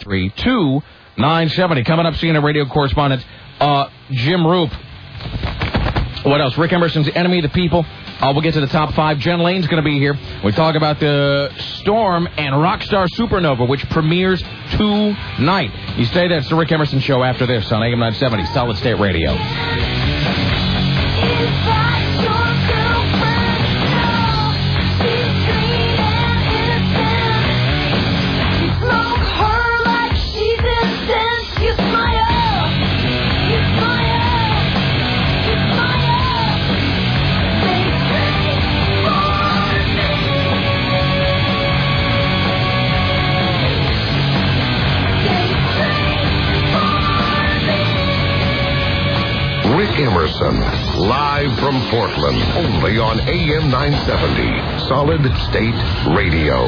888-283-2970. Coming up, CNN radio correspondent Jim Roop. What else? Rick Emerson's Enemy of the People. We'll get to the top 5. Jen Lane's going to be here. We talk about the Storm and Rockstar Supernova, which premieres tonight. You stay there. It's the Rick Emerson Show after this on AM 970, Solid State Radio. Rick Emerson, live from Portland, only on AM 970, Solid State Radio.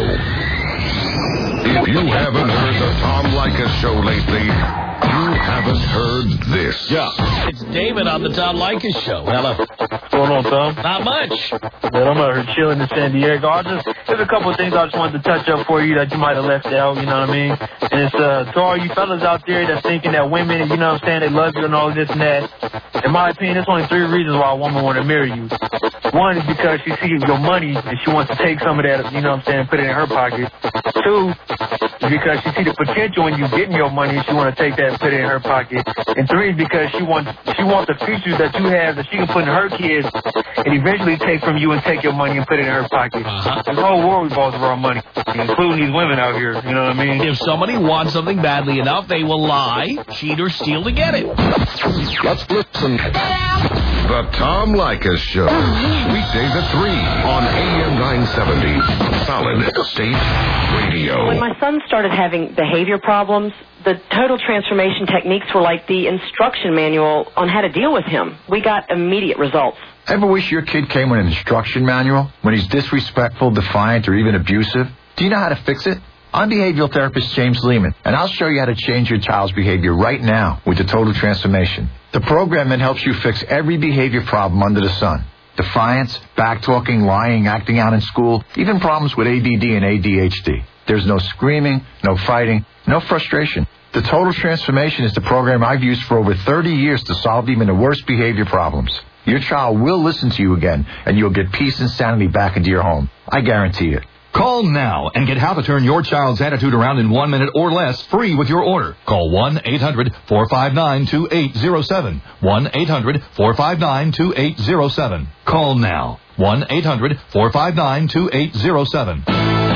If you haven't heard the Tom Leykis Show lately, you haven't heard this. Yeah. It's David on the Tom Leykis Show. Hello. What's going on, Tom? Not much. Man, I'm out here chilling in San Diego. There's a couple of things I just wanted to touch up for you that you might have left out, you know what I mean? And it's to all you fellas out there that's thinking that women, you know what I'm saying, they love you and all this and that. In my opinion, there's only 3 reasons why a woman want to marry you. One is because she sees your money and she wants to take some of that, you know what I'm saying, put it in her pocket. 2 is because she sees the potential in you getting your money and she want to take that and put it in her pocket. And 3 is because she wants the features that you have that she can put in her kids and eventually take from you and take your money and put it in her pocket. This whole world revolves around money, including these women out here, you know what I mean? If somebody wants something badly enough, they will lie, cheat, or steal to get it. Let's listen. The Tom Leykis Show. Weekdays at 3 on AM 970, Solid State Radio. When my son started having behavior problems, the total transformation techniques were like the instruction manual on how to deal with him. We got immediate results. Ever wish your kid came with an instruction manual when he's disrespectful, defiant, or even abusive? Do you know how to fix it? I'm behavioral therapist James Lehman, and I'll show you how to change your child's behavior right now with the Total Transformation. The program that helps you fix every behavior problem under the sun. Defiance, backtalking, lying, acting out in school, even problems with ADD and ADHD. There's no screaming, no fighting, no frustration. The Total Transformation is the program I've used for over 30 years to solve even the worst behavior problems. Your child will listen to you again, and you'll get peace and sanity back into your home. I guarantee it. Call now and get how to turn your child's attitude around in 1 minute or less free with your order. Call 1-800-459-2807. 1-800-459-2807. Call now. 1-800-459-2807.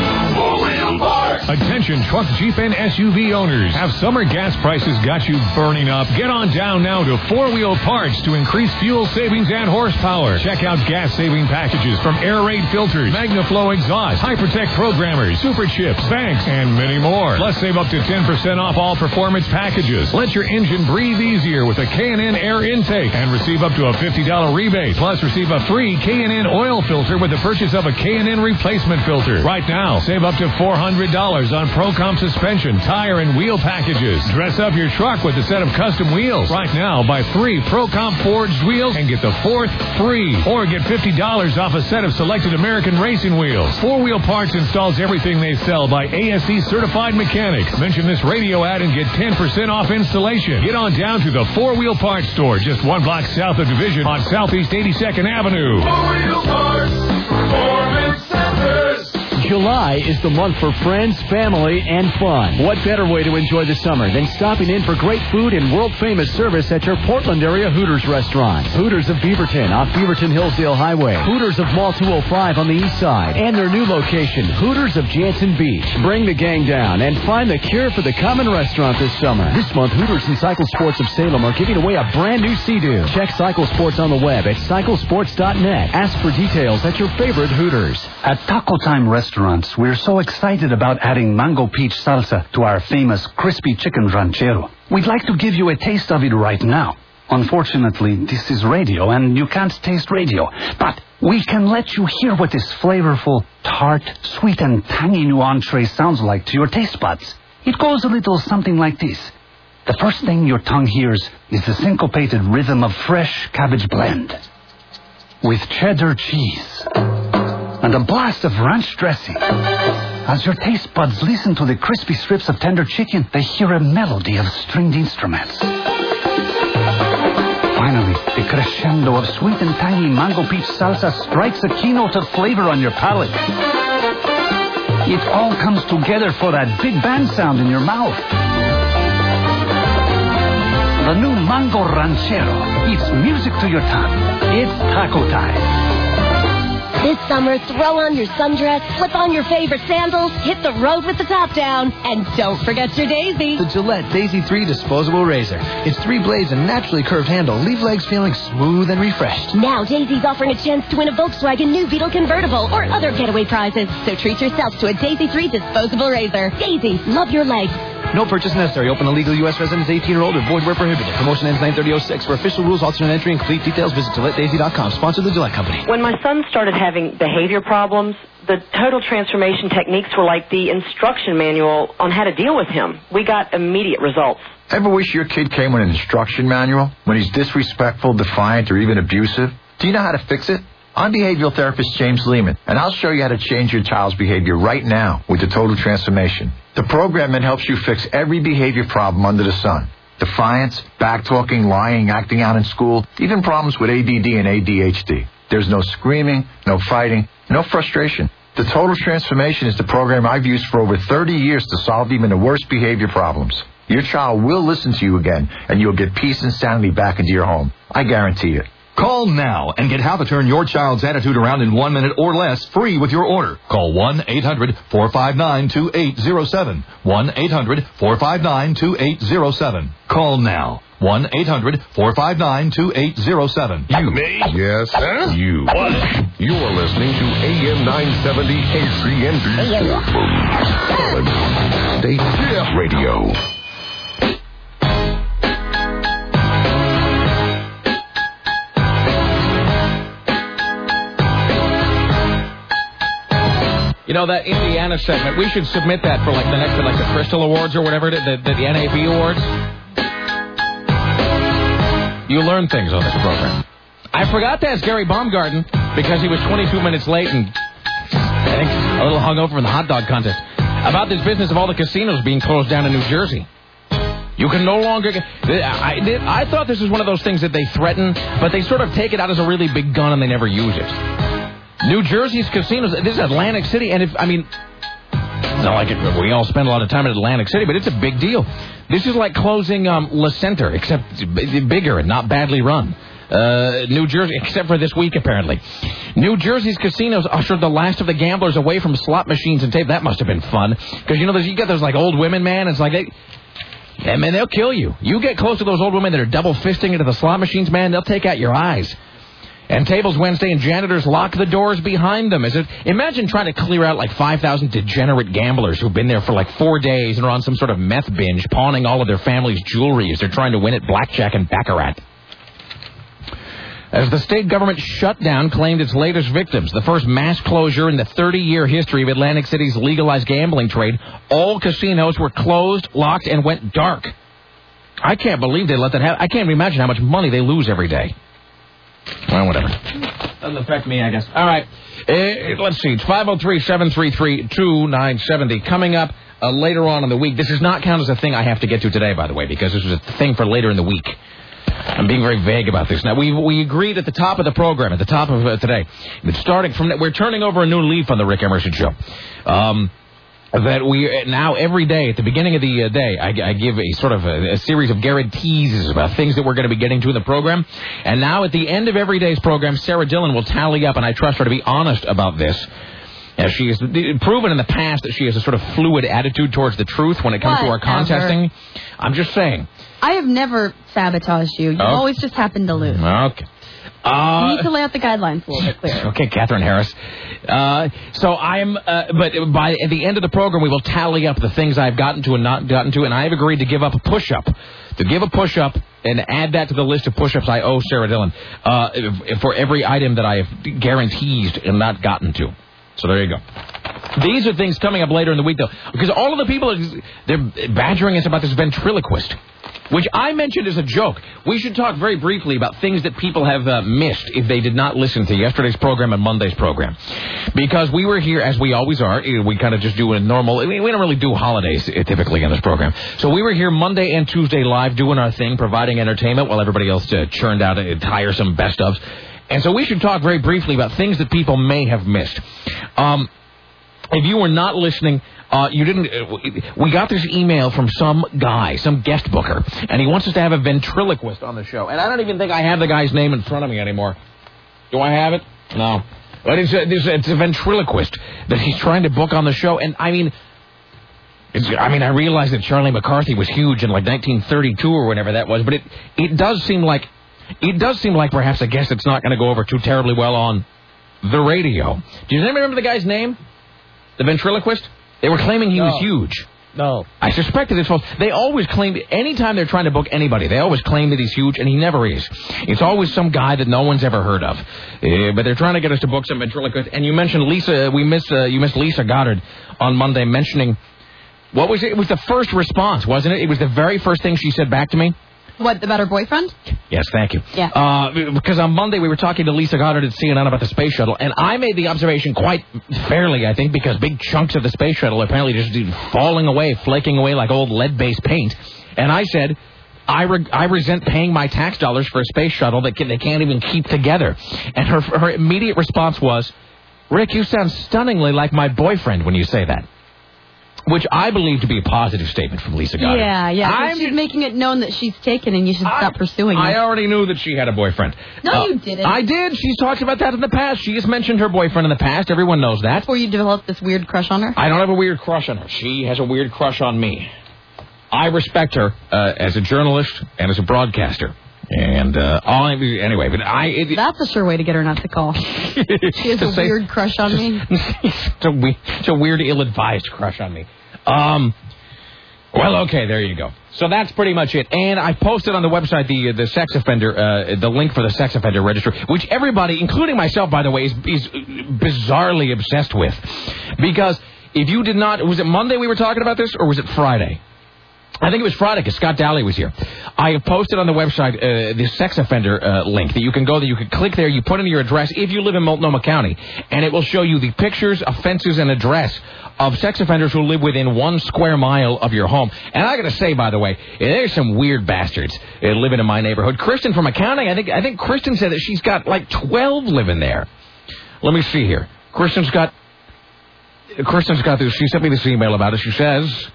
Attention truck, Jeep, and SUV owners. Have summer gas prices got you burning up? Get on down now to 4-Wheel Parts to increase fuel savings and horsepower. Check out gas-saving packages from Air Raid filters, MagnaFlow exhaust, HyperTech programmers, Super Chips, banks, and many more. Plus, save up to 10% off all performance packages. Let your engine breathe easier with a K&N air intake and receive up to a $50 rebate. Plus, receive a free K&N oil filter with the purchase of a K&N replacement filter. Right now, save up to $400 on Procom suspension, tire, and wheel packages. Dress up your truck with a set of custom wheels. Right now, buy 3 Procom forged wheels and get the 4th free. Or get $50 off a set of selected American racing wheels. 4-Wheel Parts installs everything they sell by ASE certified mechanics. Mention this radio ad and get 10% off installation. Get on down to the 4-Wheel Parts store, just 1 block south of Division on Southeast 82nd Avenue. 4-Wheel Parts, Performance Centers. July is the month for friends, family, and fun. What better way to enjoy the summer than stopping in for great food and world-famous service at your Portland area Hooters restaurant. Hooters of Beaverton off Beaverton-Hillsdale Highway. Hooters of Mall 205 on the east side. And their new location, Hooters of Jantzen Beach. Bring the gang down and find the cure for the common restaurant this summer. This month, Hooters and Cycle Sports of Salem are giving away a brand new Sea-Doo. Check Cycle Sports on the web at cyclesports.net. Ask for details at your favorite Hooters. At Taco Time Restaurants, we're so excited about adding mango peach salsa to our famous crispy chicken ranchero. We'd like to give you a taste of it right now. Unfortunately, this is radio and you can't taste radio, but we can let you hear what this flavorful, tart, sweet and tangy new entree sounds like to your taste buds. It goes a little something like this. The first thing your tongue hears is the syncopated rhythm of fresh cabbage blend with cheddar cheese and a blast of ranch dressing. As your taste buds listen to the crispy strips of tender chicken, they hear a melody of stringed instruments. Finally, the crescendo of sweet and tangy mango peach salsa strikes a keynote of flavor on your palate. It all comes together for that big band sound in your mouth. The new Mango Ranchero. It's music to your tongue. It's taco time. This summer, throw on your sundress, slip on your favorite sandals, hit the road with the top down, and don't forget your Daisy. The Gillette Daisy 3 disposable razor. Its 3 blades and naturally curved handle leave legs feeling smooth and refreshed. Now Daisy's offering a chance to win a Volkswagen New Beetle convertible or other getaway prizes. So treat yourself to a Daisy 3 disposable razor. Daisy, love your legs. No purchase necessary. Open to legal U.S. residents 18 or older. Void where prohibited. Promotion ends 9/30/06. For official rules, alternate entry, and complete details, visit GilletteDaisy.com. Sponsored the Gillette Company. When my son started having behavior problems, the total transformation techniques were like the instruction manual on how to deal with him. We got immediate results. Ever wish your kid came with an instruction manual when he's disrespectful, defiant, or even abusive? Do you know how to fix it? I'm behavioral therapist James Lehman, and I'll show you how to change your child's behavior right now with the Total Transformation. The program that helps you fix every behavior problem under the sun. Defiance, backtalking, lying, acting out in school, even problems with ADD and ADHD. There's no screaming, no fighting, no frustration. The Total Transformation is the program I've used for over 30 years to solve even the worst behavior problems. Your child will listen to you again, and you'll get peace and sanity back into your home. I guarantee it. Call now and get how to turn your child's attitude around in 1 minute or less free with your order. Call 1-800-459-2807. 1-800-459-2807. Call now. 1-800-459-2807. You. Me? Yes, sir? You. What? You're listening to AM 970 KCNB. Solid State Radio. You know, that Indiana segment, we should submit that for, like, the next, like, the Crystal Awards or whatever, the NAB Awards. You learn things on this program. I forgot to ask Gary Baumgarten, because he was 22 minutes late and, I think, a little hungover from the hot dog contest, about this business of all the casinos being closed down in New Jersey. You can no longer get... I thought this was one of those things that they threaten, but they sort of take it out as a really big gun and they never use it. New Jersey's casinos, this is Atlantic City, and it's not like we all spend a lot of time in Atlantic City, but it's a big deal. This is like closing La Center, except bigger and not badly run. New Jersey, except for this week, apparently. New Jersey's casinos ushered the last of the gamblers away from slot machines and tape. That must have been fun, because, you know, you get those, like, old women, man, it's like, man, they'll kill you. You get close to those old women that are double fisting into the slot machines, man, they'll take out your eyes. And tables Wednesday, and janitors lock the doors behind them. Imagine trying to clear out like 5,000 degenerate gamblers who've been there for like 4 days and are on some sort of meth binge, pawning all of their family's jewelry as they're trying to win at blackjack and baccarat. As the state government shutdown claimed its latest victims, the first mass closure in the 30-year history of Atlantic City's legalized gambling trade, all casinos were closed, locked, and went dark. I can't believe they let that happen. I can't imagine how much money they lose every day. Well, whatever. Doesn't affect me, I guess. All right. Let's see. It's 503-733-2970. Coming up later on in the week. This does not count as a thing I have to get to today, by the way, because this was a thing for later in the week. I'm being very vague about this. Now, we agreed at the top of the program, at the top of today, that starting from... We're turning over a new leaf on the Rick Emerson Show. That we now every day at the beginning of the day I give a sort of a series of guarantees about things that we're going to be getting to in the program, and now at the end of every day's program, Sarah Dillon will tally up, and I trust her to be honest about this. As she has proven in the past that she has a sort of fluid attitude towards the truth when it comes to our contesting. I'm just saying. I have never sabotaged you. You've always just happened to lose. Okay. You need to lay out the guidelines a little bit clearer. Okay, Catherine Harris. So I'm, but at the end of the program, we will tally up the things I've gotten to and not gotten to, and I have agreed to give up a push-up. To give a push-up and add that to the list of push-ups I owe Sarah Dillon for every item that I have guaranteed and not gotten to. So there you go. These are things coming up later in the week, though, because all of the people, they're badgering us about this ventriloquist, which I mentioned as a joke. We should talk very briefly about things that people have missed if they did not listen to yesterday's program and Monday's program. Because we were here, as we always are. We kind of just do a normal... we don't really do holidays typically in this program. So we were here Monday and Tuesday live doing our thing, providing entertainment while everybody else churned out tiresome best-ofs. And so we should talk very briefly about things that people may have missed. If you were not listening, you didn't. We got this email from some guy, some guest booker, and he wants us to have a ventriloquist on the show. And I don't even think I have the guy's name in front of me anymore. Do I have it? No. But it's a ventriloquist that he's trying to book on the show. And I mean, I realize that Charlie McCarthy was huge in like 1932 or whatever that was, but it does seem like perhaps a guest that's not going to go over too terribly well on the radio. Do you remember the guy's name? The ventriloquist? They were claiming he was huge. No. I suspected it's false. They always claim, anytime they're trying to book anybody, they always claim that he's huge, and he never is. It's always some guy that no one's ever heard of. But they're trying to get us to book some ventriloquist. And you mentioned Lisa, you missed Lisa Goddard on Monday mentioning, what was it? It was the first response, wasn't it? It was the very first thing she said back to me. What, about her boyfriend? Yes, thank you. Yeah. Because on Monday we were talking to Lisa Goddard at CNN about the space shuttle, and I made the observation quite fairly, I think, because big chunks of the space shuttle are apparently just falling away, flaking away like old lead-based paint. And I said, I resent paying my tax dollars for a space shuttle that they can't even keep together. And her immediate response was, Rick, you sound stunningly like my boyfriend when you say that. Which I believe to be a positive statement from Lisa Goddard. Yeah. She's making it known that she's taken and you should stop pursuing her. I already knew that she had a boyfriend. No, you didn't. I did. She's talked about that in the past. She has mentioned her boyfriend in the past. Everyone knows that. Before you developed this weird crush on her? I don't have a weird crush on her. She has a weird crush on me. I respect her as a journalist and as a broadcaster. And anyway, but that's a sure way to get her not to call. She has a weird crush on me. It's a weird, ill-advised crush on me. Well, okay, there you go. So that's pretty much it. And I posted on the website the sex offender, the link for the sex offender registry, which everybody, including myself, by the way, is bizarrely obsessed with. Because if you did not, was it Monday we were talking about this, or was it Friday? I think it was Friday because Scott Daly was here. I have posted on the website the sex offender link that you can go there. You can click there. You put in your address if you live in Multnomah County, and it will show you the pictures, offenses, and address of sex offenders who live within 1 square mile of your home. And I got to say, by the way, there's some weird bastards living in my neighborhood. Kristen from accounting, I think Kristen said that she's got like 12 living there. Let me see here. Kristen's got this. She sent me this email about it. She says...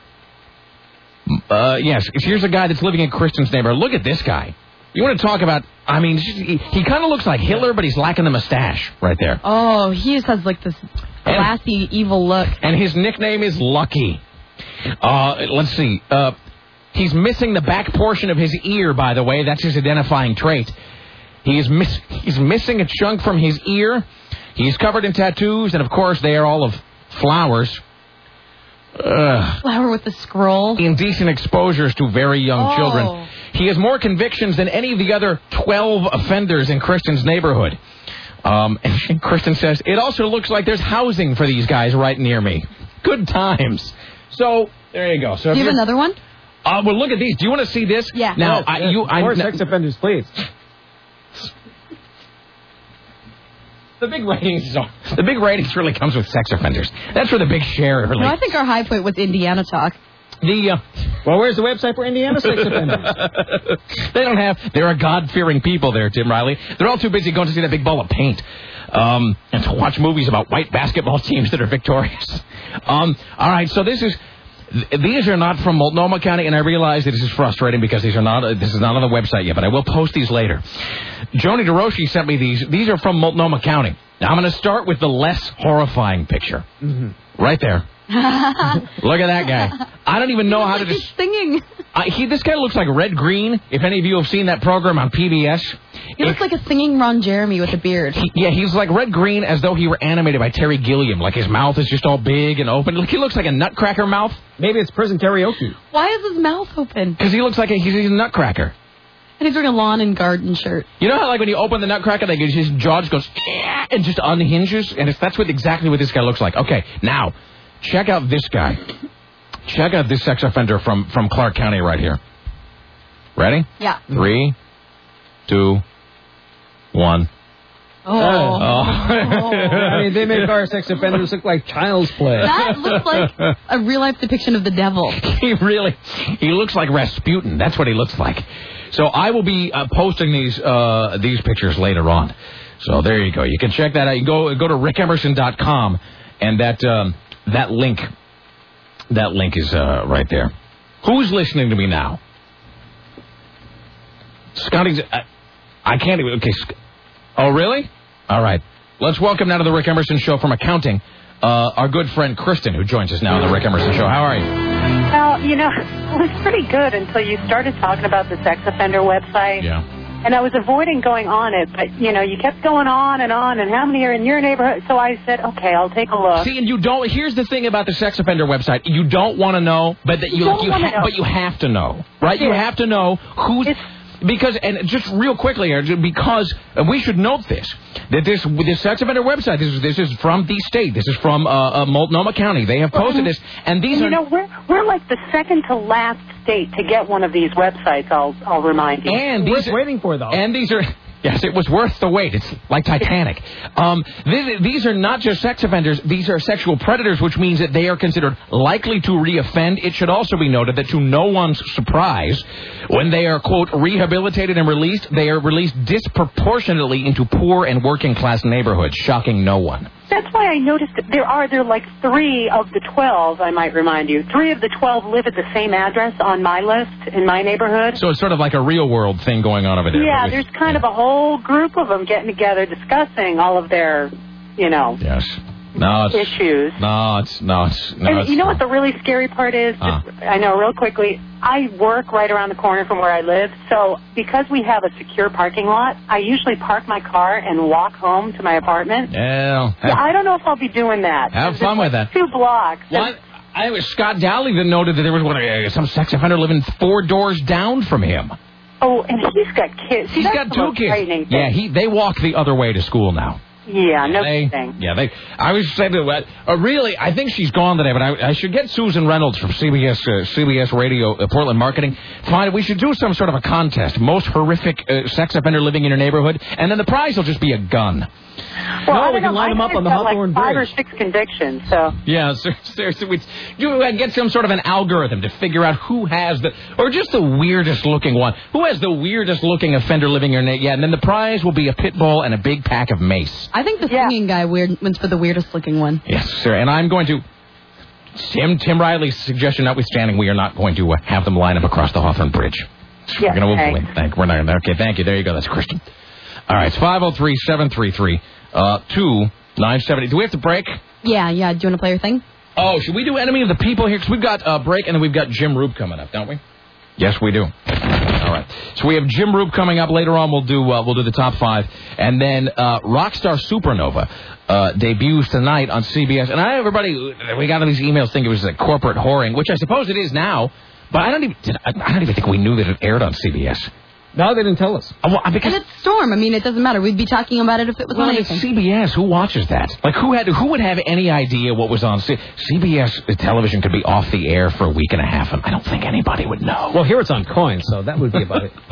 yes, here's a guy that's living in Kristen's neighborhood. Look at this guy. You want to talk about, he kind of looks like Hitler, but he's lacking the mustache right there. Oh, he just has like this classy, evil look. And his nickname is Lucky. Let's see. He's missing the back portion of his ear, by the way. That's his identifying trait. He's missing a chunk from his ear. He's covered in tattoos, and of course, they are all of flowers. Flower with the scroll. Indecent exposures to very young children. He has more convictions than any of the other 12 offenders in Kristen's neighborhood. And Kristen says, it also looks like there's housing for these guys right near me. Good times. So, there you go. So do you have another one? Well, look at these. Do you want to see this? Yeah. Now, more sex offenders, please. The big ratings really comes with sex offenders. That's where the big share really. No, I think our high point was Indiana talk. Well, where's the website for Indiana sex offenders? There are God-fearing people there, Tim Riley. They're all too busy going to see that big ball of paint and to watch movies about white basketball teams that are victorious. All right, so these are not from Multnomah County, and I realize that this is frustrating because this is not on the website yet, but I will post these later. Joni DeRoshi sent me these. These are from Multnomah County. Now, I'm going to start with the less horrifying picture. Mm-hmm. Right there. Look at that guy. I don't even know how to... He's singing. This guy looks like Red Green, if any of you have seen that program on PBS. He looks like a singing Ron Jeremy with a beard. He's like Red Green as though he were animated by Terry Gilliam. Like his mouth is just all big and open. He looks like a nutcracker mouth. Maybe it's prison karaoke. Why is his mouth open? Because he looks like he's a nutcracker. And he's wearing a lawn and garden shirt. You know how, like, when you open the nutcracker, like, his jaw just goes, and just unhinges? And that's exactly what this guy looks like. Okay, now, check out this guy. Check out this sex offender from Clark County right here. Ready? Yeah. 3, 2, 1. I mean, they make our sex offenders look like child's play. That looks like a real-life depiction of the devil. He looks like Rasputin. That's what he looks like. So I will be posting these pictures later on. So there you go. You can check that out. You can go to rickemerson.com, and that link is right there. Who's listening to me now? Scotty's... I can't even... Okay. Oh, really? All right. Let's welcome now to the Rick Emerson Show from accounting, our good friend Kristen, who joins us now on the Rick Emerson Show. How are you? Well, it was pretty good until you started talking about the sex offender website. Yeah. And I was avoiding going on it, but, you kept going on, and how many are in your neighborhood? So I said, okay, I'll take a look. See, and you don't... Here's the thing about the sex offender website. You don't want to know, but that you have to know, right? Yeah. You have to know who's... Because, and just real quickly here, because we should note this, that this sex offender website, this is from the state, this is from Multnomah County. They have posted this, and these are... we're like the second to last state to get one of these websites, I'll remind you. And these worth waiting for, though. And these are... Yes, it was worth the wait. It's like Titanic. These are not just sex offenders. These are sexual predators, which means that they are considered likely to reoffend. It should also be noted that to no one's surprise, when they are, quote, rehabilitated and released, they are released disproportionately into poor and working class neighborhoods, shocking no one. That's why I noticed that there are like 3 of the 12, I might remind you. 3 of the 12 live at the same address on my list in my neighborhood. So it's sort of like a real world thing going on over there. Yeah, there's kind of a whole group of them getting together discussing all of their, Yes. No, it's, issues. No, it's... And you know what the really scary part is? I know, real quickly, I work right around the corner from where I live, so because we have a secure parking lot, I usually park my car and walk home to my apartment. Yeah, I don't know if I'll be doing that. Have fun with that. 2 blocks. What? I was Scott Dowling that noted that there was some sex offender living 4 doors down from him. Oh, and he's got kids. He's got 2 kids. Yeah, they walk the other way to school now. Yeah, no kidding. Yeah, I was saying that. Really, I think she's gone today, but I should get Susan Reynolds from CBS Radio Portland Marketing. We should do some sort of a contest. Most horrific sex offender living in your neighborhood, and then the prize will just be a gun. Well, we can line them up on the Hawthorne Bridge. 5 or 6 convictions, so... Yeah, seriously, you get some sort of an algorithm to figure out who has or just the weirdest looking one. Who has the weirdest looking offender living in your neighborhood? Yeah, and then the prize will be a pit bull and a big pack of mace. I think the singing guy wins for the weirdest looking one. Yes, sir, and I'm going to... Tim Riley's suggestion notwithstanding, we are not going to have them line up across the Hawthorne Bridge. Yeah, Okay, thank you. There you go. That's Christian. All right, it's 503-733-2970. Do we have to break? Yeah. Do you want to play your thing? Oh, should we do Enemy of the People here? Because we've got a break, and then we've got Jim Roop coming up, don't we? Yes, we do. All right. So we have Jim Roop coming up later on. We'll do the top 5, and then Rockstar Supernova debuts tonight on CBS. And we got all these emails thinking it was like corporate whoring, which I suppose it is now. But I don't even think we knew that it aired on CBS. No, they didn't tell us. And it's Storm. I mean, it doesn't matter. We'd be talking about it if it was on anything. It's CBS. Who watches that? Like, who would have any idea what was on CBS television? Could be off the air for a week and a half, and I don't think anybody would know. Well, here it's on Coin, so that would be about it.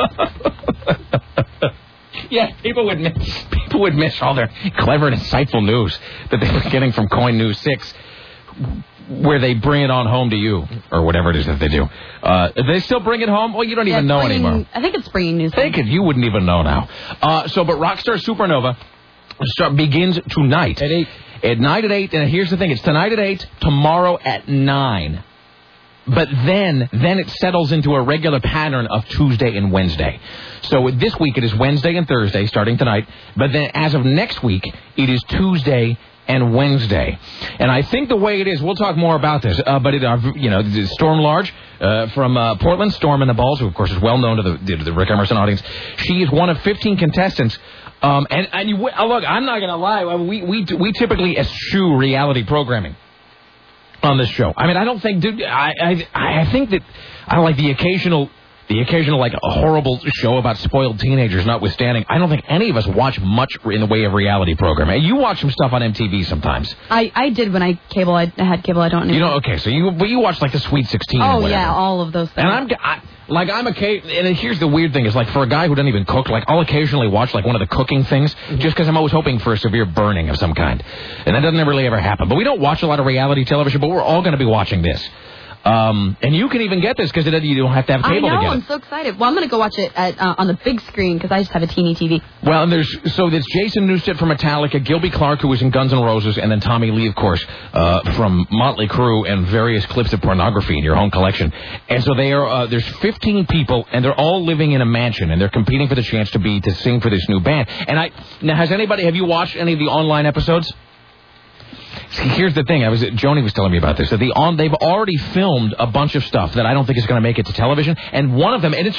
Yeah, people would miss all their clever and insightful news that they were getting from Coin News 6. Where they bring it on home to you, or whatever it is that they do. They still bring it home? Well, you don't even know anymore. I think it's bringing news. You wouldn't even know now. But Rockstar Supernova begins tonight. At 8. At night at 8, and here's the thing. It's tonight at 8, tomorrow at 9. But then it settles into a regular pattern of Tuesday and Wednesday. So this week it is Wednesday and Thursday, starting tonight. But then as of next week, it is Tuesday and Wednesday. And I think the way it is, we'll talk more about this, but Storm Large from Portland, Storm and the Balls, who of course is well known to the Rick Emerson audience. She is one of 15 contestants. Look, I'm not going to lie, we typically eschew reality programming on this show. I mean, I don't think, I think that I like the occasional the occasional, like, a horrible show about spoiled teenagers notwithstanding, I don't think any of us watch much in the way of reality programming. You watch some stuff on MTV sometimes. I did when I had cable. I don't know. You know, okay, so you watch, like, the Sweet 16 Oh, or whatever. yeah, all of those things. And and here's the weird thing, is like, for a guy who doesn't even cook, like, I'll occasionally watch, like, one of the cooking things, just because I'm always hoping for a severe burning of some kind. And that doesn't really ever happen. But we don't watch a lot of reality television, but we're all going to be watching this. And you can even get this because you don't have to have cable to get it. I'm so excited. Well, I'm going to go watch it on the big screen because I just have a teeny TV. Well, and there's Jason Newsted from Metallica, Gilby Clarke, who was in Guns N' Roses, and then Tommy Lee, of course, from Motley Crue, and various clips of pornography in your home collection. And so they are. There's 15 people, and they're all living in a mansion, and they're competing for the chance to sing for this new band. And now, have you watched any of the online episodes? See, here's the thing. Joni was telling me about this. That they've already filmed a bunch of stuff that I don't think is going to make it to television. And one of them, and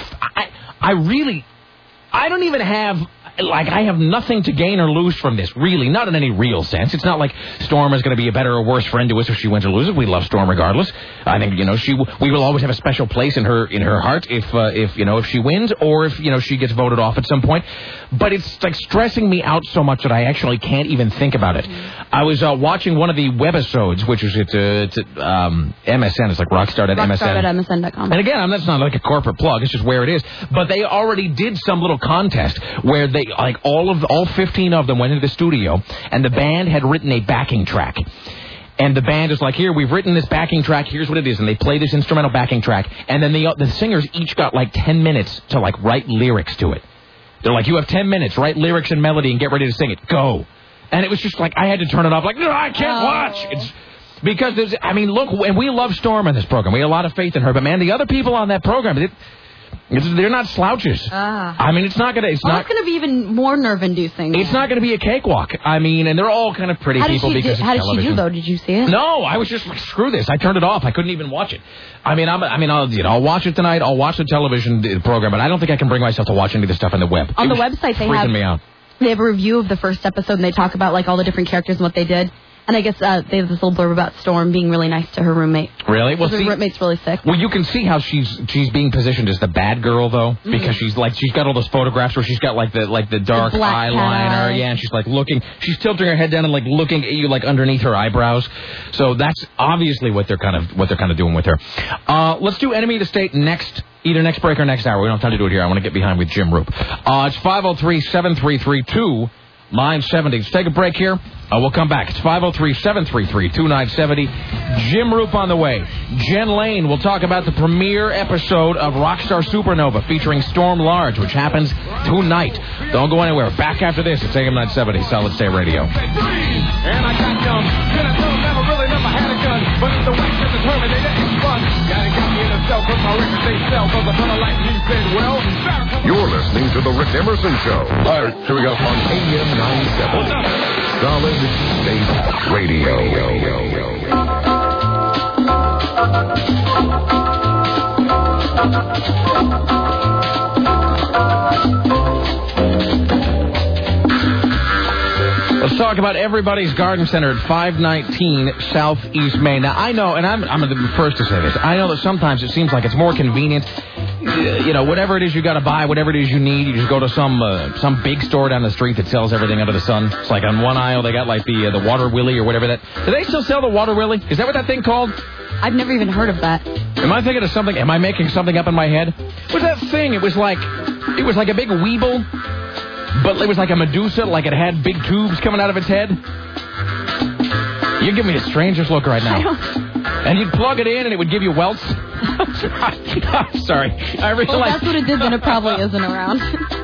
I don't even have, like, I have nothing to gain or lose from this, really, not in any real sense. It's not like Storm is going to be a better or worse friend to us if she wins or loses. We love Storm regardless. I think, we will always have a special place in her heart if she wins or if, she gets voted off at some point. But it's, like, stressing me out so much that I actually can't even think about it. I was watching one of the webisodes, which is MSN. It's like rockstar.msn. Rockstar.msn.com. And again, that's not like a corporate plug. It's just where it is. But they already did some little contest where they, like, all 15 of them went into the studio, and the band had written a backing track. And the band is like, here, we've written this backing track, here's what it is. And they play this instrumental backing track. And then the singers each got, like, 10 minutes to, like, write lyrics to it. They're like, you have 10 minutes, write lyrics and melody and get ready to sing it. Go. And it was just like, I had to turn it off. Like, no, I can't watch. It's because look, and we love Storm in this program. We have a lot of faith in her. But, man, the other people on that program, they're not slouches. It's not going to... It's going to be even more nerve-inducing. It's not going to be a cakewalk. And they're all kind of pretty people because it's television. How did she do, though? Did you see it? No, I was just like, screw this. I turned it off. I couldn't even watch it. I'll watch it tonight. I'll watch the television program, but I don't think I can bring myself to watch any of the stuff on the web. On the website, they have a review of the first episode, and they talk about, like, all the different characters and what they did. And I guess they have this little blurb about Storm being really nice to her roommate. Really? Well, her roommate's really sick. Well, you can see how she's being positioned as the bad girl, though, because she's got all those photographs where she's got like the dark eyeliner, and she's like she's tilting her head down and like looking at you like underneath her eyebrows. So that's obviously what they're kind of doing with her. Let's do Enemy of the State next. Either next break or next hour. We don't have time to do it here. I want to get behind with Jim Roop. It's 503-733-2970. Let's take a break here. We'll come back. It's 503-733-2970. Jim Roop on the way. Jen Lane will talk about the premiere episode of Rockstar Supernova featuring Storm Large, which happens tonight. Don't go anywhere. Back after this. It's AM 970 Solid State Radio. And I got dumb. Never had a gun. But it's the way to the Terminator is fun. Got me in a cell, cause my records they sell. Cause I felt like he said, well. You're listening to The Rick Emerson Show. All right, here we go. On AM 970. Solid State Radio. Let's talk about Everybody's Garden Center at 519 Southeast Main. Now, I know, and I'm the first to say this, I know that sometimes it seems like it's more convenient. Whatever it is you got to buy, whatever it is you need, you just go to some big store down the street that sells everything under the sun. It's like on one aisle they got like the Water Willy or whatever that. Do they still sell the Water Willy? Is that what that thing called? I've never even heard of that. Am I thinking of something? Am I making something up in my head? What was that thing? It was like a big Weeble. But it was like a Medusa, like it had big tubes coming out of its head. You're giving me the strangest look right now. And you'd plug it in and it would give you welts. I'm sorry. I realize. Well, that's what it did, then it probably isn't around.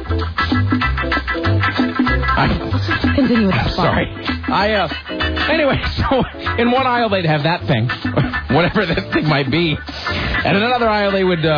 Let's just continue with the sorry. Anyway, so in one aisle they'd have that thing, whatever that thing might be. And in another aisle they would...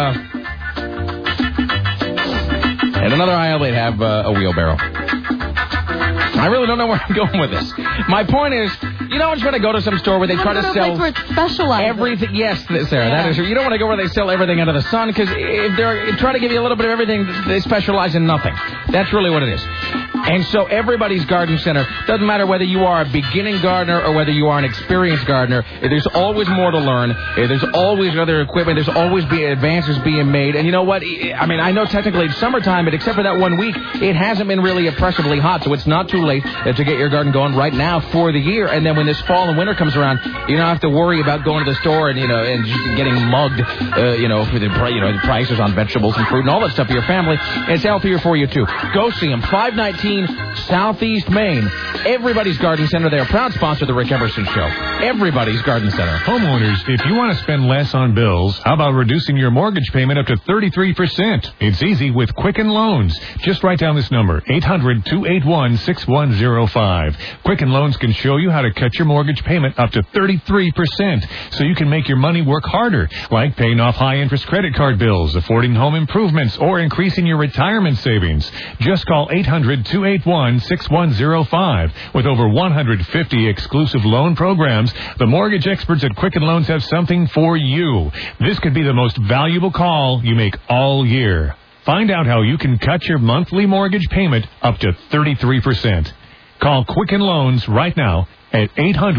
In another aisle, they'd have a wheelbarrow. I really don't know where I'm going with this. My point is, you don't just want to go to some store where they try to sell where it's specialized. Everything. Yes, Sarah, that is true. You don't want to go where they sell everything under the sun, because if they're trying to give you a little bit of everything, they specialize in nothing. That's really what it is. And so everybody's garden center, doesn't matter whether you are a beginning gardener or whether you are an experienced gardener, there's always more to learn. There's always other equipment. There's always advances being made. And you know what? I mean, I know technically it's summertime, but except for that 1 week, it hasn't been really oppressively hot. So it's not too late to get your garden going right now for the year. And then when this fall and winter comes around, you don't have to worry about going to the store and, and just getting mugged, for the prices on vegetables and fruit and all that stuff for your family. It's healthier for you, too. Go see them. 519 Southeast Main. Everybody's Garden Center. They're a proud sponsor of the Rick Emerson Show. Everybody's Garden Center. Homeowners, if you want to spend less on bills, how about reducing your mortgage payment up to 33%? It's easy with Quicken Loans. Just write down this number, 800-281-6105. Quicken Loans can show you how to cut your mortgage payment up to 33% so you can make your money work harder, like paying off high-interest credit card bills, affording home improvements, or increasing your retirement savings. Just call 800-281-6105. With over 150 exclusive loan programs, the mortgage experts at Quicken Loans have something for you. This could be the most valuable call you make all year. Find out how you can cut your monthly mortgage payment up to 33%. Call Quicken Loans right now at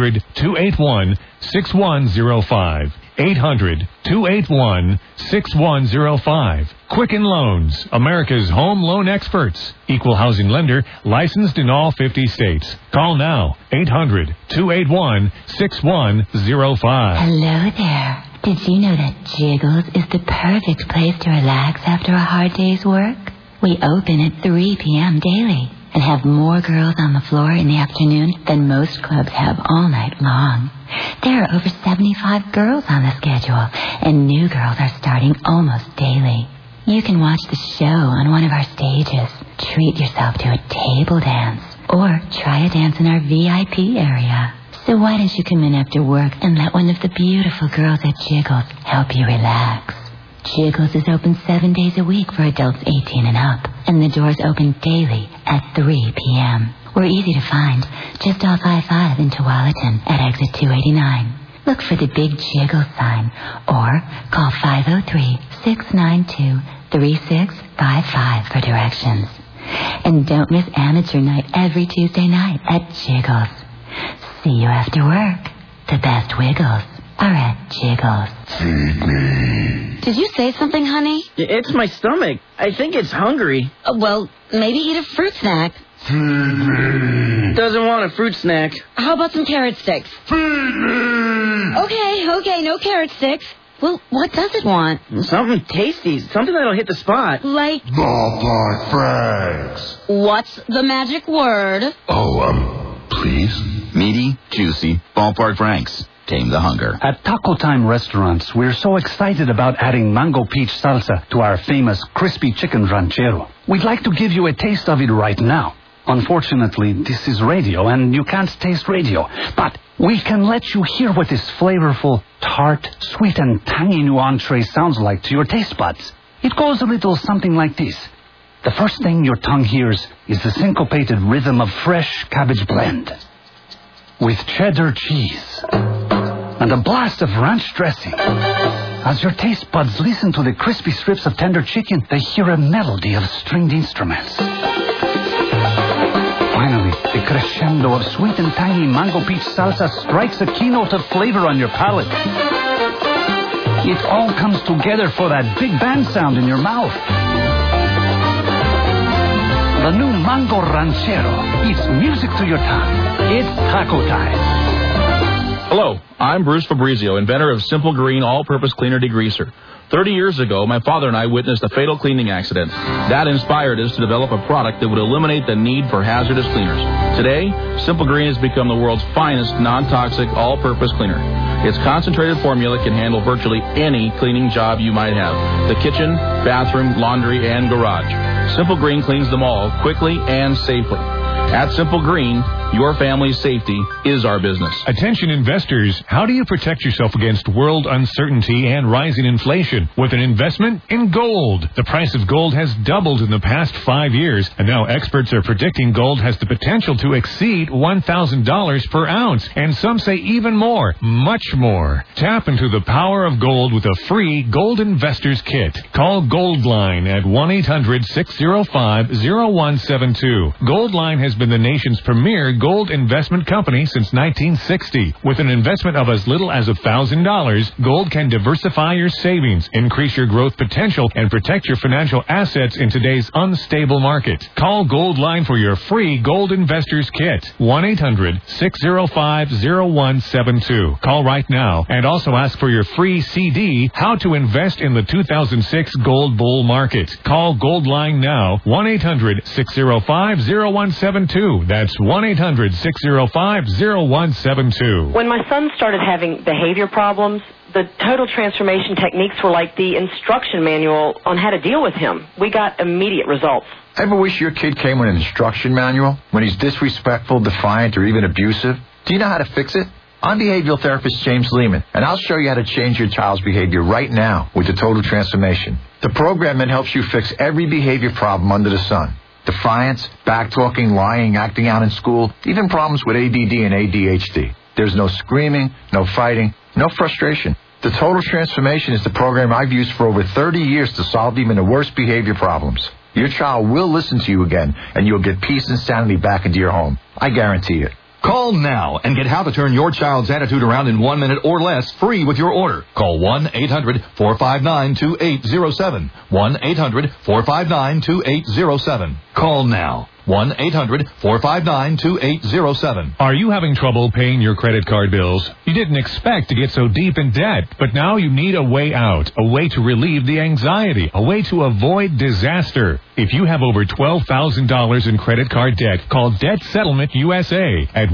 800-281-6105. 800-281-6105. Quicken Loans, America's home loan experts. Equal housing lender, licensed in all 50 states. Call now, 800-281-6105. Hello there. Did you know that Jiggles is the perfect place to relax after a hard day's work? We open at 3 p.m. daily and have more girls on the floor in the afternoon than most clubs have all night long. There are over 75 girls on the schedule, and new girls are starting almost daily. You can watch the show on one of our stages, treat yourself to a table dance, or try a dance in our VIP area. So why don't you come in after work and let one of the beautiful girls at Jiggles help you relax? Jiggles is open 7 days a week for adults 18 and up, and the doors open daily at 3 p.m. We're easy to find, just off I-5 in Tualatin at exit 289. Look for the big Jiggles sign, or call 503-692-3655 for directions. And don't miss amateur night every Tuesday night at Jiggles. See you after work. The best wiggles are at Jiggles. Feed me. Did you say something, honey? It's my stomach. I think it's hungry. Well, maybe eat a fruit snack. Feed me. Doesn't want a fruit snack. How about some carrot sticks? Feed me. Okay, no carrot sticks. Well, what does it want? Something tasty. Something that'll hit the spot. Like? Ballpark Franks. What's the magic word? Please? Meaty, juicy, Ballpark Franks. Tame the hunger. At Taco Time Restaurants, we're so excited about adding mango peach salsa to our famous crispy chicken ranchero. We'd like to give you a taste of it right now. Unfortunately, this is radio, and you can't taste radio. But we can let you hear what this flavorful, tart, sweet, and tangy new entree sounds like to your taste buds. It goes a little something like this. The first thing your tongue hears is the syncopated rhythm of fresh cabbage blend with cheddar cheese and a blast of ranch dressing. As your taste buds listen to the crispy strips of tender chicken, they hear a melody of stringed instruments. Finally, the crescendo of sweet and tangy mango peach salsa strikes a keynote of flavor on your palate. It all comes together for that big band sound in your mouth. The new Mango Ranchero. It's music to your tongue. It's taco time. Hello, I'm Bruce Fabrizio, inventor of Simple Green All-Purpose Cleaner Degreaser. 30 years ago, my father and I witnessed a fatal cleaning accident. That inspired us to develop a product that would eliminate the need for hazardous cleaners. Today, Simple Green has become the world's finest non-toxic all-purpose cleaner. Its concentrated formula can handle virtually any cleaning job you might have. The kitchen, bathroom, laundry, and garage. Simple Green cleans them all quickly and safely. At Simple Green, Your family's safety is our business. Attention investors, how do you protect yourself against world uncertainty and rising inflation? With an investment in gold. The price of gold has doubled in the past 5 years, and now experts are predicting gold has the potential to exceed $1,000 per ounce, and some say even more, much more. Tap into the power of gold with a free Gold Investors Kit. Call Goldline at 1-800-605-0172. Goldline has been the nation's premier gold investment company since 1960. With an investment of as little as $1,000, gold can diversify your savings, increase your growth potential, and protect your financial assets in today's unstable market. Call Goldline for your free Gold Investors Kit. 1-800-605-0172. Call right now and also ask for your free CD, How to Invest in the 2006 Gold Bull Market. Call Goldline now. 1-800-605-0172. That's 1-800-605-0172. When my son started having behavior problems, the total transformation techniques were like the instruction manual on how to deal with him. We got immediate results. Ever wish your kid came with an instruction manual when he's disrespectful, defiant, or even abusive? Do you know how to fix it? I'm behavioral therapist James Lehman, and I'll show you how to change your child's behavior right now with the Total Transformation. The program that helps you fix every behavior problem under the sun. Defiance, backtalking, lying, acting out in school, even problems with ADD and ADHD. There's no screaming, no fighting, no frustration. The Total Transformation is the program I've used for over 30 years to solve even the worst behavior problems. Your child will listen to you again, and you'll get peace and sanity back into your home. I guarantee it. Call now and get how to turn your child's attitude around in 1 minute or less free with your order. Call 1-800-459-2807. 1-800-459-2807. Call now. 1-800-459-2807. Are you having trouble paying your credit card bills? You didn't expect to get so deep in debt, but now you need a way out, a way to relieve the anxiety, a way to avoid disaster. If you have over $12,000 in credit card debt, call Debt Settlement USA at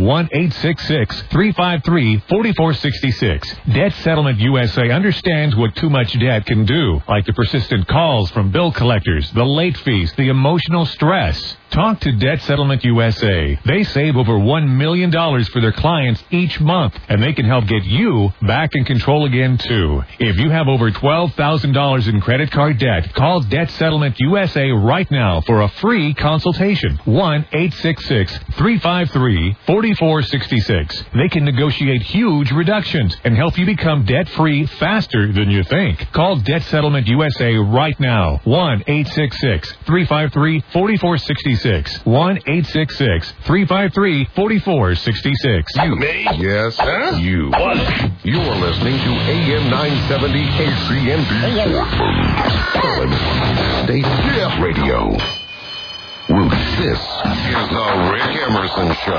1-866-353-4466. Debt Settlement USA understands what too much debt can do, like the persistent calls from bill collectors, the late fees, the emotional stress. Talk to Debt Settlement USA. They save over $1 million for their clients each month, and they can help get you back in control again, too. If you have over $12,000 in credit card debt, call Debt Settlement USA right now for a free consultation. 1-866-353-4466. They can negotiate huge reductions and help you become debt-free faster than you think. Call Debt Settlement USA right now. 1-866-353-4466. 1-866-353-4466. You. Me? Yes, huh? You. What? You're listening to AM 970 KCNB Portland. Solid State Radio. This is the Rick Emerson Show.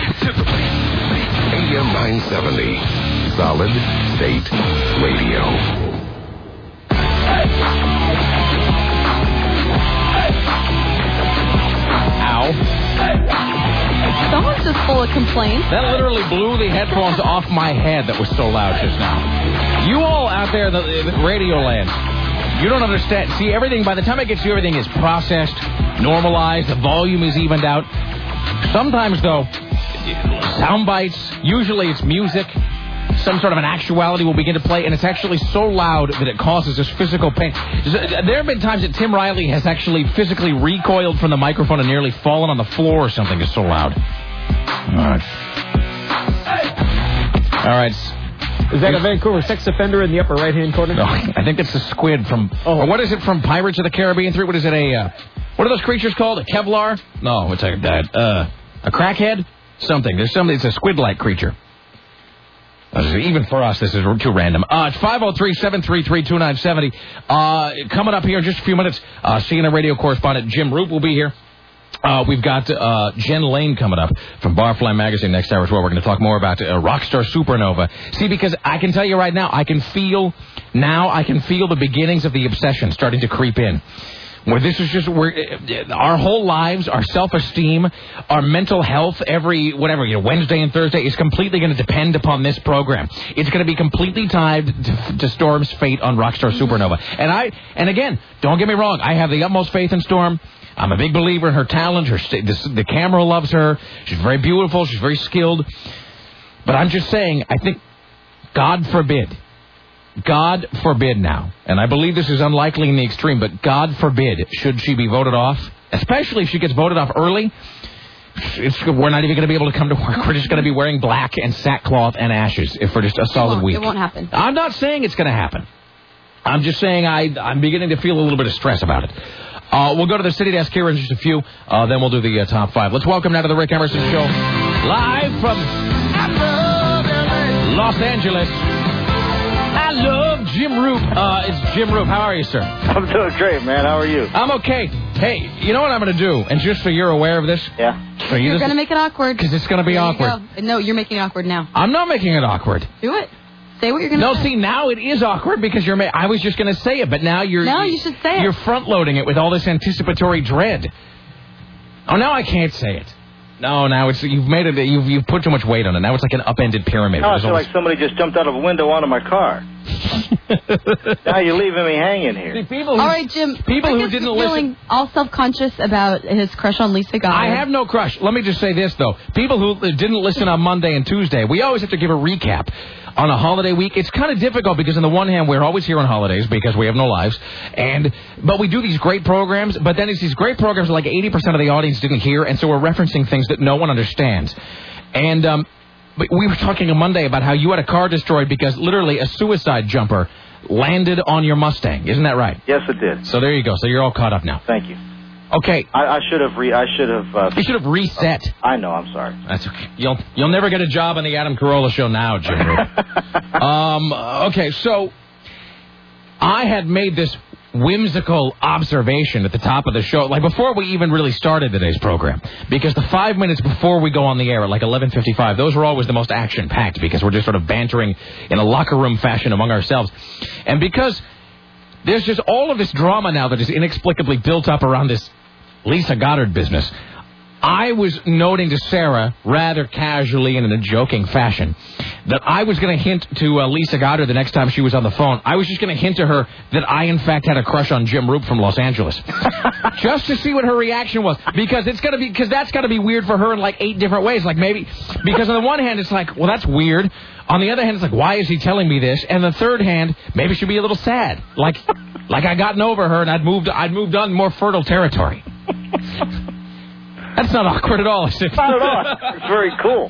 AM 970 Solid State Radio. Someone's just full of complaints. That literally blew the headphones off my head that was so loud just now. You all out there in the radio land, you don't understand. See, everything, by the time it gets to you, everything is processed, normalized, the volume is evened out. Sometimes, though, sound bites, usually it's music, some sort of an actuality will begin to play, and it's actually so loud that it causes us physical pain. There have been times that Tim Riley has actually physically recoiled from the microphone and nearly fallen on the floor or something. It's so loud. All right. Is that a Vancouver sex offender in the upper right-hand corner? No, I think it's a squid from... Oh. Or what is it from Pirates of the Caribbean 3? What is it, what are those creatures called? A Kevlar? No, it's a crackhead? Something. There's something. It's a squid-like creature. Even for us, this is too random. It's 503-733-2970. Coming up here in just a few minutes, CNN radio correspondent Jim Roop will be here. We've got Jen Lane coming up from Barfly Magazine next hour as well. We're going to talk more about Rockstar Supernova. See, because I can tell you right now, I can feel the beginnings of the obsession starting to creep in. where this is just our whole lives, our self-esteem, our mental health, Wednesday and Thursday is completely going to depend upon this program. It's going to be completely tied to Storm's fate on Rockstar Supernova. And again, don't get me wrong, I have the utmost faith in Storm. I'm a big believer in her talent. The camera loves her. She's very beautiful. She's very skilled. But I'm just saying, I think, God forbid now, and I believe this is unlikely in the extreme, but God forbid, should she be voted off, especially if she gets voted off early, we're not even going to be able to come to work. We're just going to be wearing black and sackcloth and ashes for just a solid week. It won't happen. I'm not saying it's going to happen. I'm just saying I'm beginning to feel a little bit of stress about it. We'll go to the city desk here in just a few. Then we'll do the top 5. Let's welcome now to the Rick Emerson Show, live from Los Angeles. I love Jim Roop. It's Jim Roop. How are you, sir? I'm doing great, man. How are you? I'm okay. Hey, you know what I'm going to do? And just so you're aware of this. Yeah. So you're going to make it awkward. Because it's going to be awkward. No, you're making it awkward now. I'm not making it awkward. Do it. Say what you're going to say. No, see, now it is awkward because I was just going to say it, but now you should say it. You're front-loading it with all this anticipatory dread. Oh, now I can't say it. No, now you've put too much weight on it. Now it's like an upended pyramid. Now I feel like somebody just jumped out of a window onto my car. Now you're leaving me hanging here. See, all right, Jim. People who didn't listen. All self-conscious about his crush on Lisa Goddard. I have no crush. Let me just say this, though. People who didn't listen on Monday and Tuesday, we always have to give a recap. On a holiday week, it's kind of difficult because on the one hand, we're always here on holidays because we have no lives, but we do these great programs, but then it's these great programs that like 80% of the audience didn't hear, and so we're referencing things that no one understands. And but we were talking on Monday about how you had a car destroyed because literally a suicide jumper landed on your Mustang. Isn't that right? Yes, it did. So there you go. So you're all caught up now. Thank you. Okay. I should have. You should have reset. I know. I'm sorry. That's okay. You'll never get a job on the Adam Carolla Show now, Jim. Okay. So I had made this whimsical observation at the top of the show, like before we even really started today's program, because the 5 minutes before we go on the air at like 11:55, those were always the most action-packed because we're just sort of bantering in a locker room fashion among ourselves, and because there's just all of this drama now that is inexplicably built up around this Lisa Goddard business. I was noting to Sarah, rather casually and in a joking fashion, that I was going to hint to Lisa Goddard the next time she was on the phone. I was just going to hint to her that I, in fact, had a crush on Jim Roop from Los Angeles. Just to see what her reaction was. Because that's got to be weird for her in like 8 different ways. Like maybe, because on the one hand, it's like, well, that's weird. On the other hand, it's like, why is he telling me this? And the third hand, maybe she'd be a little sad. Like I'd gotten over her and I'd moved on more fertile territory. That's not awkward at all, is it? Not at all. It's very cool.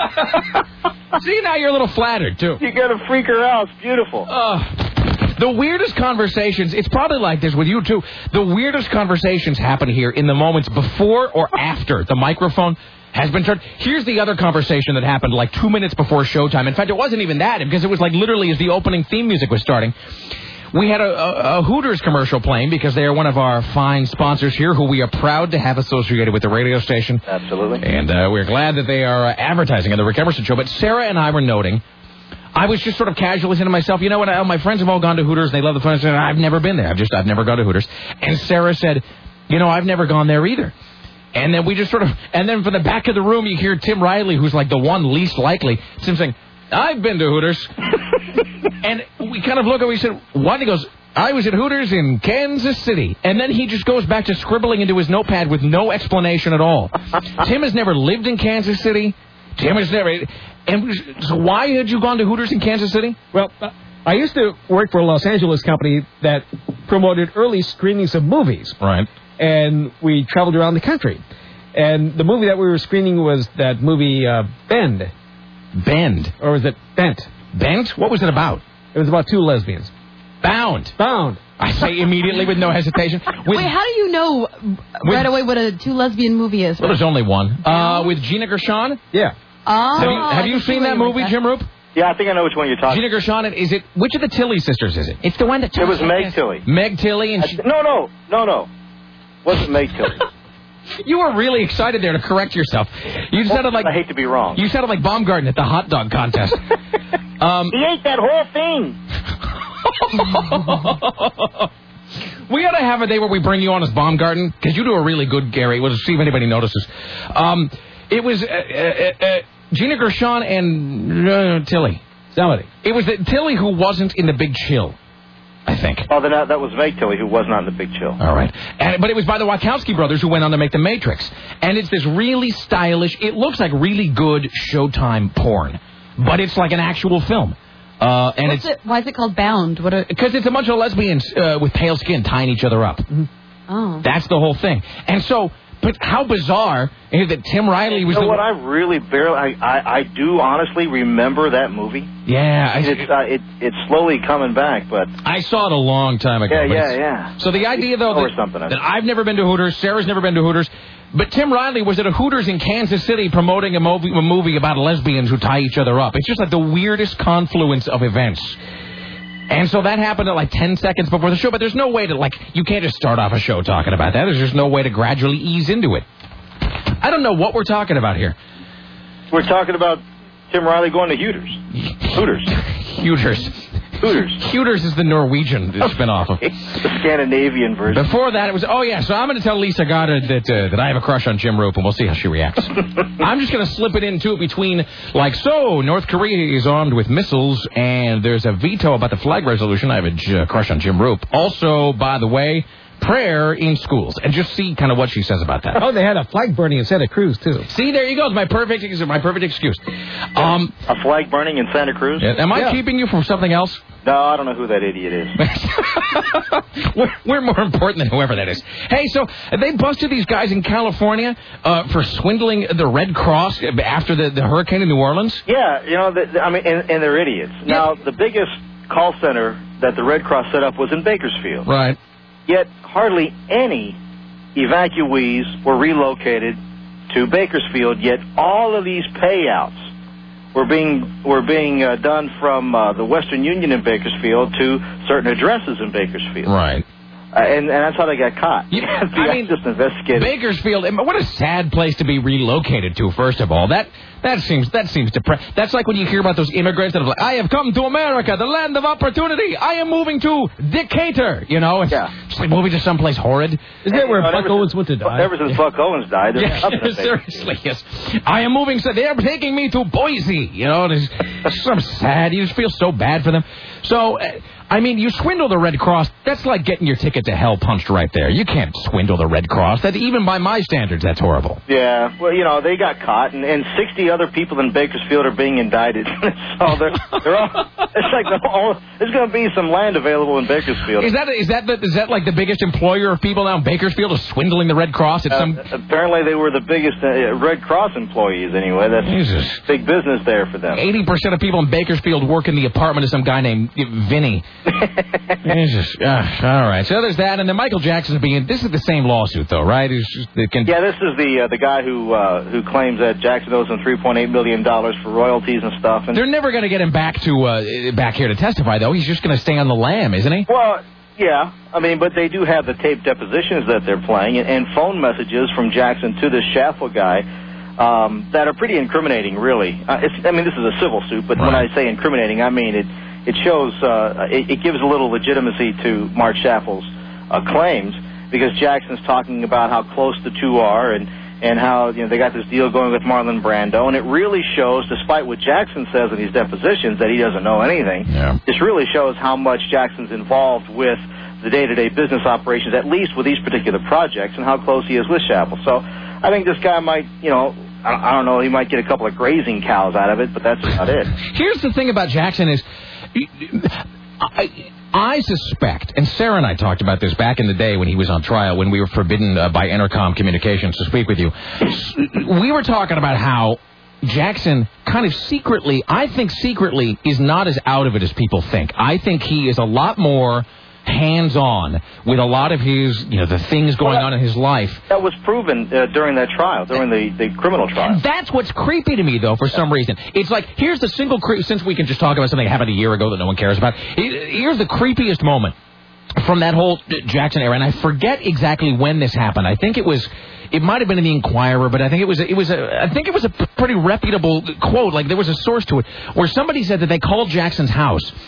See, now you're a little flattered, too. You got to freak her out. It's beautiful. The weirdest conversations, it's probably like this with you, too. The weirdest conversations happen here in the moments before or after the microphone has been turned. Here's the other conversation that happened like 2 minutes before showtime. In fact, it wasn't even that, because it was like literally as the opening theme music was starting. We had a Hooters commercial playing because they are one of our fine sponsors here who we are proud to have associated with the radio station. Absolutely. And we're glad that they are advertising on the Rick Emerson Show. But Sarah and I were noting, I was just sort of casually saying to myself, you know what, my friends have all gone to Hooters. They love the fun. I've never been there. I've never gone to Hooters. And Sarah said, you know, I've never gone there either. And then we just sort of, and then from the back of the room, you hear Tim Riley, who's like the one least likely, Tim saying, I've been to Hooters. And we kind of look at, we said, what? He goes, I was at Hooters in Kansas City. And then he just goes back to scribbling into his notepad with no explanation at all. Tim has never lived in Kansas City. Tim has never. And so why had you gone to Hooters in Kansas City? Well, I used to work for a Los Angeles company that promoted early screenings of movies. Right. And we traveled around the country. And the movie that we were screening was that movie Bend. Bend? Or was it Bent? Bent? What was it about? It was about 2 lesbians. Bound. I say immediately with no hesitation. Wait, how do you know right away what a 2 lesbian movie is? Well, there's only one. With Gina Gershon? Yeah. Oh. Have you seen that movie, Jim Roop? Yeah, I think I know which one you're talking about. Gina Gershon, which of the Tilly sisters is it? It's the one that... It was Meg Tilly. Meg Tilly and... No. Wasn't Meg Tilly. You were really excited there to correct yourself. You sounded like... I hate to be wrong. You sounded like Baumgarten at the hot dog contest. He ate that whole thing. We ought to have a day where we bring you on as Baumgarten, because you do a really good, Gary. We'll see if anybody notices. It was Gina Gershon and Tilly. Somebody. It was Tilly who wasn't in The Big Chill, I think. Oh, then that was Meg Tilly, who was not in The Big Chill. All right. But it was by the Wachowski brothers who went on to make The Matrix. And it's this really stylish, it looks like really good Showtime porn. But it's like an actual film. And why is it called Bound? Because it's a bunch of lesbians with pale skin tying each other up. Mm-hmm. Oh. That's the whole thing. And so, but how bizarre is that Tim Riley was... You know what? I really barely... I do honestly remember that movie. Yeah. It's slowly coming back, but... I saw it a long time ago. Yeah. So the idea, though, that I've never been to Hooters, Sarah's never been to Hooters, but Tim Riley was at a Hooters in Kansas City promoting a movie about lesbians who tie each other up. It's just like the weirdest confluence of events. And so that happened at like 10 seconds before the show, but there's no way to, you can't just start off a show talking about that. There's just no way to gradually ease into it. I don't know what we're talking about here. We're talking about Tim Riley going to Hooters. Hooters is the Norwegian spinoff of the Scandinavian version. Before that, it was, so I'm going to tell Lisa Goddard that I have a crush on Jim Roop, and we'll see how she reacts. I'm just going to slip it into it between, North Korea is armed with missiles, and there's a veto about the flag resolution. I have a crush on Jim Roop. Also, by the way, prayer in schools, and just see kind of what she says about that. Oh, they had a flag burning in Santa Cruz, too. See, there you go. It's my perfect excuse. A flag burning in Santa Cruz? Yeah. Am I keeping you from something else? No, I don't know who that idiot is. We're more important than whoever that is. Hey, so they busted these guys in California for swindling the Red Cross after the hurricane in New Orleans? Yeah, and they're idiots. Yeah. Now, the biggest call center that the Red Cross set up was in Bakersfield. Right. Yet hardly any evacuees were relocated to Bakersfield, yet all of these payouts were being done from the Western Union in Bakersfield to certain addresses in Bakersfield. Right. And that's how they got caught. Yeah, just investigated. Bakersfield, what a sad place to be relocated to, first of all. That seems depressing. That's like when you hear about those immigrants that are like, I have come to America, the land of opportunity. I am moving to Decatur. It's just like moving to someplace horrid. Isn't that where Buck Owens went to die? Ever since Buck Owens died, seriously, yes. I am moving, so they're taking me to Boise. It's so sad. You just feel so bad for them. So... you swindle the Red Cross, that's like getting your ticket to hell punched right there. You can't swindle the Red Cross. That even by my standards, that's horrible. Yeah, well, they got caught, and 60 other people in Bakersfield are being indicted. So they're all, it's like there's going to be some land available in Bakersfield. Is that like the biggest employer of people now in Bakersfield is swindling the Red Cross? Apparently they were the biggest Red Cross employees anyway. That's big business there for them. 80% of people in Bakersfield work in the apartment of some guy named Vinny. Jesus. All right. So there's that, and then Michael Jackson's this is the same lawsuit, though, right? This is the guy who claims that Jackson owes him $3.8 million for royalties and stuff. And they're never going to get him back here to testify, though. He's just going to stay on the lam, isn't he? Well, yeah. But they do have the taped depositions that they're playing and phone messages from Jackson to this Schaffel guy that are pretty incriminating, really. This is a civil suit, but when I say incriminating, I mean it shows, it gives a little legitimacy to Mark Schaffel's claims, because Jackson's talking about how close the two are and how they got this deal going with Marlon Brando, and it really shows, despite what Jackson says in these depositions, that he doesn't know anything. Yeah. This really shows how much Jackson's involved with the day-to-day business operations, at least with these particular projects, and how close he is with Schaffel. So I think this guy might, I don't know, he might get a couple of grazing cows out of it, but that's about it. Here's the thing about Jackson is, I suspect, and Sarah and I talked about this back in the day when he was on trial, when we were forbidden by Entercom Communications to speak with you. We were talking about how Jackson kind of secretly, is not as out of it as people think. I think he is a lot more hands-on with a lot of his, the things going on in his life. That was proven during that trial, during the criminal trial. That's what's creepy to me, though, for some reason. It's like, here's the single since we can just talk about something that happened a year ago that no one cares about, here's the creepiest moment from that whole Jackson era, and I forget exactly when this happened. I think it might have been in the Inquirer, but I think it was a pretty reputable quote. Like, there was a source to it where somebody said that they called Jackson's house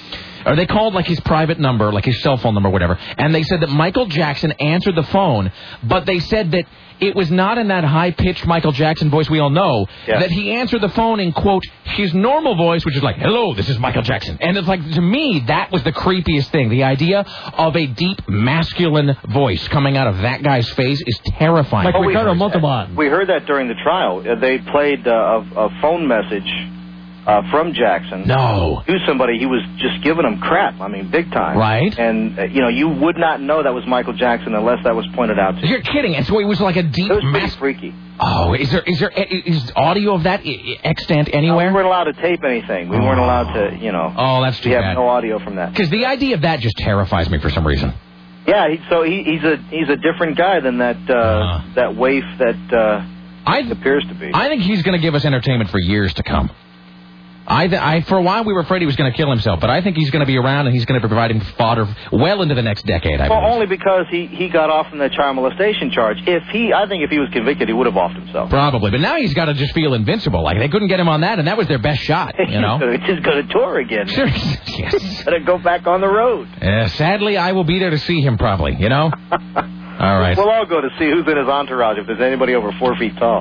or they called like his private number, like his cell phone number, whatever, and they said that Michael Jackson answered the phone, but they said that it was not in that high-pitched Michael Jackson voice we all know, that he answered the phone in, quote, his normal voice, which is like, hello, this is Michael Jackson. And it's like, to me, that was the creepiest thing. The idea of a deep, masculine voice coming out of that guy's face is terrifying. Like Ricardo Montalban. We heard that during the trial. They played a phone message from Jackson to somebody. He was just giving him crap. I mean, big time. Right. And, you would not know that was Michael Jackson unless that was pointed out to you. You're kidding. And so it was like a deep... It was pretty freaky. Oh, is audio of that extant anywhere? We weren't allowed to tape anything. We weren't allowed to, Oh, that's too bad. We have no audio from that. Because the idea of that just terrifies me for some reason. Yeah, he's a different guy than that waif that appears to be. I think he's going to give us entertainment for years to come. For a while we were afraid he was going to kill himself, but I think he's going to be around and he's going to be providing fodder well into the next decade. I believe. Only because he got off from the child molestation charge. I think if he was convicted, he would have offed himself. Probably, but now he's got to just feel invincible. Like they couldn't get him on that, and that was their best shot. You know, he's just going to tour again. Sure, yes. Got to go back on the road. Sadly, I will be there to see him. Probably, you know. All right. We'll all go to see who's in his entourage if there's anybody over 4 feet tall.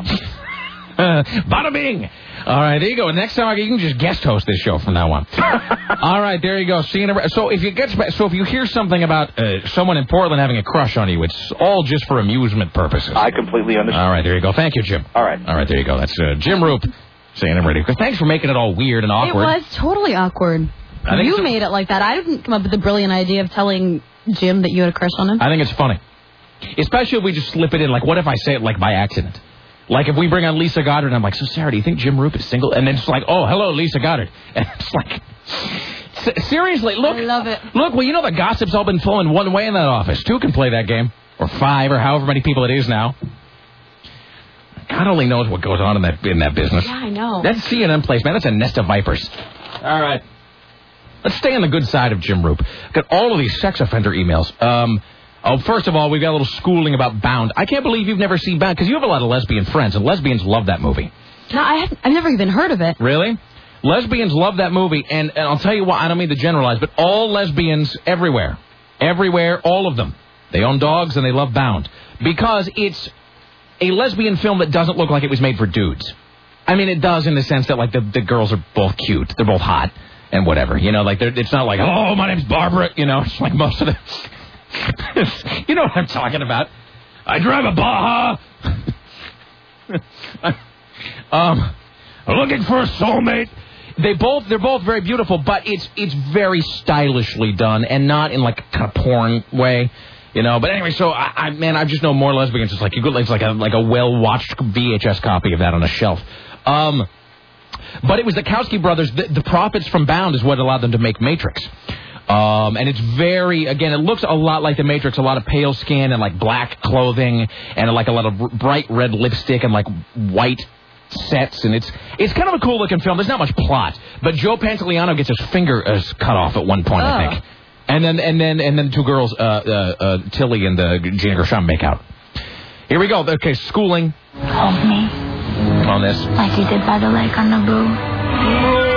Bada bing! All right, there you go. Next time you can just guest host this show from now on. All right, there you go. So if you hear something about someone in Portland having a crush on you, it's all just for amusement purposes. I completely understand. All right, there you go. Thank you, Jim. All right, there you go. That's Jim Roop saying I'm ready. Thanks for making it all weird and awkward. It was totally awkward. You made it like that. I didn't come up with the brilliant idea of telling Jim that you had a crush on him. I think it's funny, especially if we just slip it in. Like, what if I say it like by accident? Like if we bring on Lisa Goddard, and I'm like, so Sarah, do you think Jim Roop is single? And then it's like, oh, hello, Lisa Goddard. And it's like, seriously, look. I love it. Look, well, the gossip's all been flowing one way in that office. 2 can play that game, or 5, or however many people it is now. God only knows what goes on in that business. Yeah, I know. That CNN place, man, that's a nest of vipers. All right. Let's stay on the good side of Jim Roop. Got all of these sex offender emails. First of all, we've got a little schooling about Bound. I can't believe you've never seen Bound, because you have a lot of lesbian friends, and lesbians love that movie. No, I've never even heard of it. Really? Lesbians love that movie, and I'll tell you what, I don't mean to generalize, but all lesbians everywhere, all of them, they own dogs and they love Bound, because it's a lesbian film that doesn't look like it was made for dudes. I mean, it does in the sense that, like, the girls are both cute, they're both hot, and whatever, like, it's not like, oh, my name's Barbara, it's like most of the... You know what I'm talking about. I drive a Baja. Looking for a soulmate. They're both very beautiful, but it's very stylishly done and not in like a kind of porn way, But anyway, so I just know more lesbians. It's like it's like a well-watched VHS copy of that on a shelf. But it was the Kowski brothers. The profits from Bound is what allowed them to make Matrix. And it's it looks a lot like The Matrix, a lot of pale skin and like black clothing and like a lot of bright red lipstick and like white sets. And it's kind of a cool looking film. There's not much plot, but Joe Pantoliano gets his finger cut off at one point, I think. And then 2 girls, Tilly and Gina Gershon make out. Here we go. Okay, schooling. Hold me. On this. Like you did by the lake on Naboo.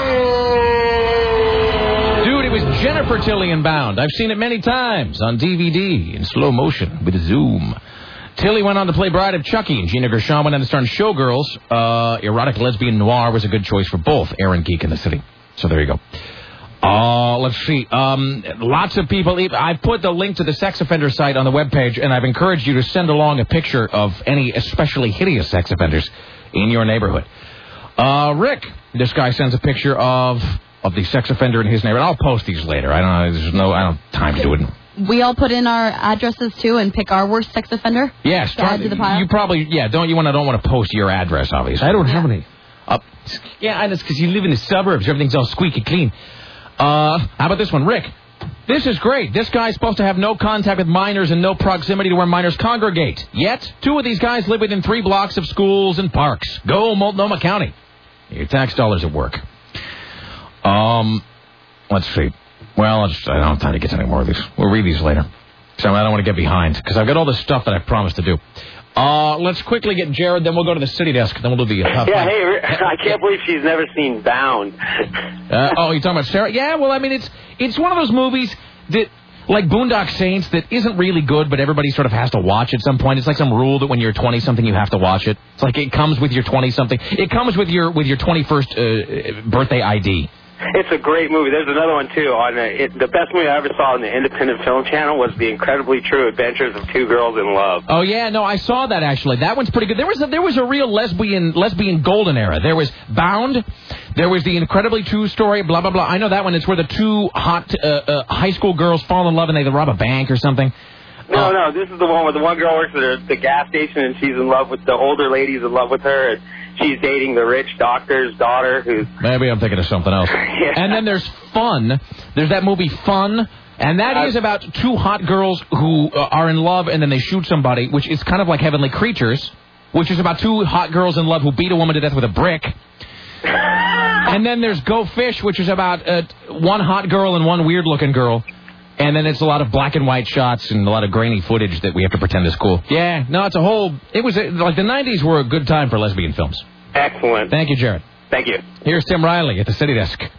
Dude, it was Jennifer Tilly in Bound. I've seen it many times on DVD in slow motion with a zoom. Tilly went on to play Bride of Chucky, and Gina Gershon went on to star in Showgirls. Erotic lesbian noir was a good choice for both. Aaron Geek in the City. So there you go. Let's see. Lots of people. I've put the link to the sex offender site on the webpage, and I've encouraged you to send along a picture of any especially hideous sex offenders in your neighborhood. Rick, this guy sends a picture of the sex offender in his neighborhood. I'll post these later. I don't have time to do it. We all put in our addresses too and pick our worst sex offender. Yes, to add to the pile. You probably don't want to post your address, obviously. I don't have any. Yeah, that's because you live in the suburbs. Everything's all squeaky clean. How about this one, Rick? This is great. This guy's supposed to have no contact with minors and no proximity to where minors congregate. Yet, 2 of these guys live within 3 blocks of schools and parks. Go Multnomah County. Your tax dollars at work. Let's see. Well, I don't have time to get to any more of these. We'll read these later. So I don't want to get behind, because I've got all this stuff that I promised to do. Let's quickly get Jared, then we'll go to the city desk, then we'll do the top five. Hey, I can't believe she's never seen Bound. You're talking about Sarah? Yeah, well, I mean, it's one of those movies that, like Boondock Saints, that isn't really good, but everybody sort of has to watch at some point. It's like some rule that when you're 20-something, you have to watch it. It's like it comes with your 20-something. It comes with your 21st birthday ID. It's a great movie. There's another one, too. The best movie I ever saw on the Independent Film Channel was The Incredibly True Adventures of Two Girls in Love. Oh, yeah. No, I saw that, actually. That one's pretty good. There was a real lesbian golden era. There was Bound. There was The Incredibly True Story, blah, blah, blah. I know that one. It's where the two hot high school girls fall in love and they rob a bank or something. No, this is the one where the one girl works at the gas station and she's in love with the older lady's in love with her, and she's dating the rich doctor's daughter who's... Maybe I'm thinking of something else. Yeah. And then there's Fun. There's that movie Fun, and that is about two hot girls who are in love and then they shoot somebody, which is kind of like Heavenly Creatures, which is about two hot girls in love who beat a woman to death with a brick. And then there's Go Fish, which is about one hot girl and one weird-looking girl. And then it's a lot of black and white shots and a lot of grainy footage that we have to pretend is cool. Yeah, no, it's a whole... It was like the 90s were a good time for lesbian films. Excellent. Thank you, Jared. Thank you. Here's Tim Riley at the City Desk. From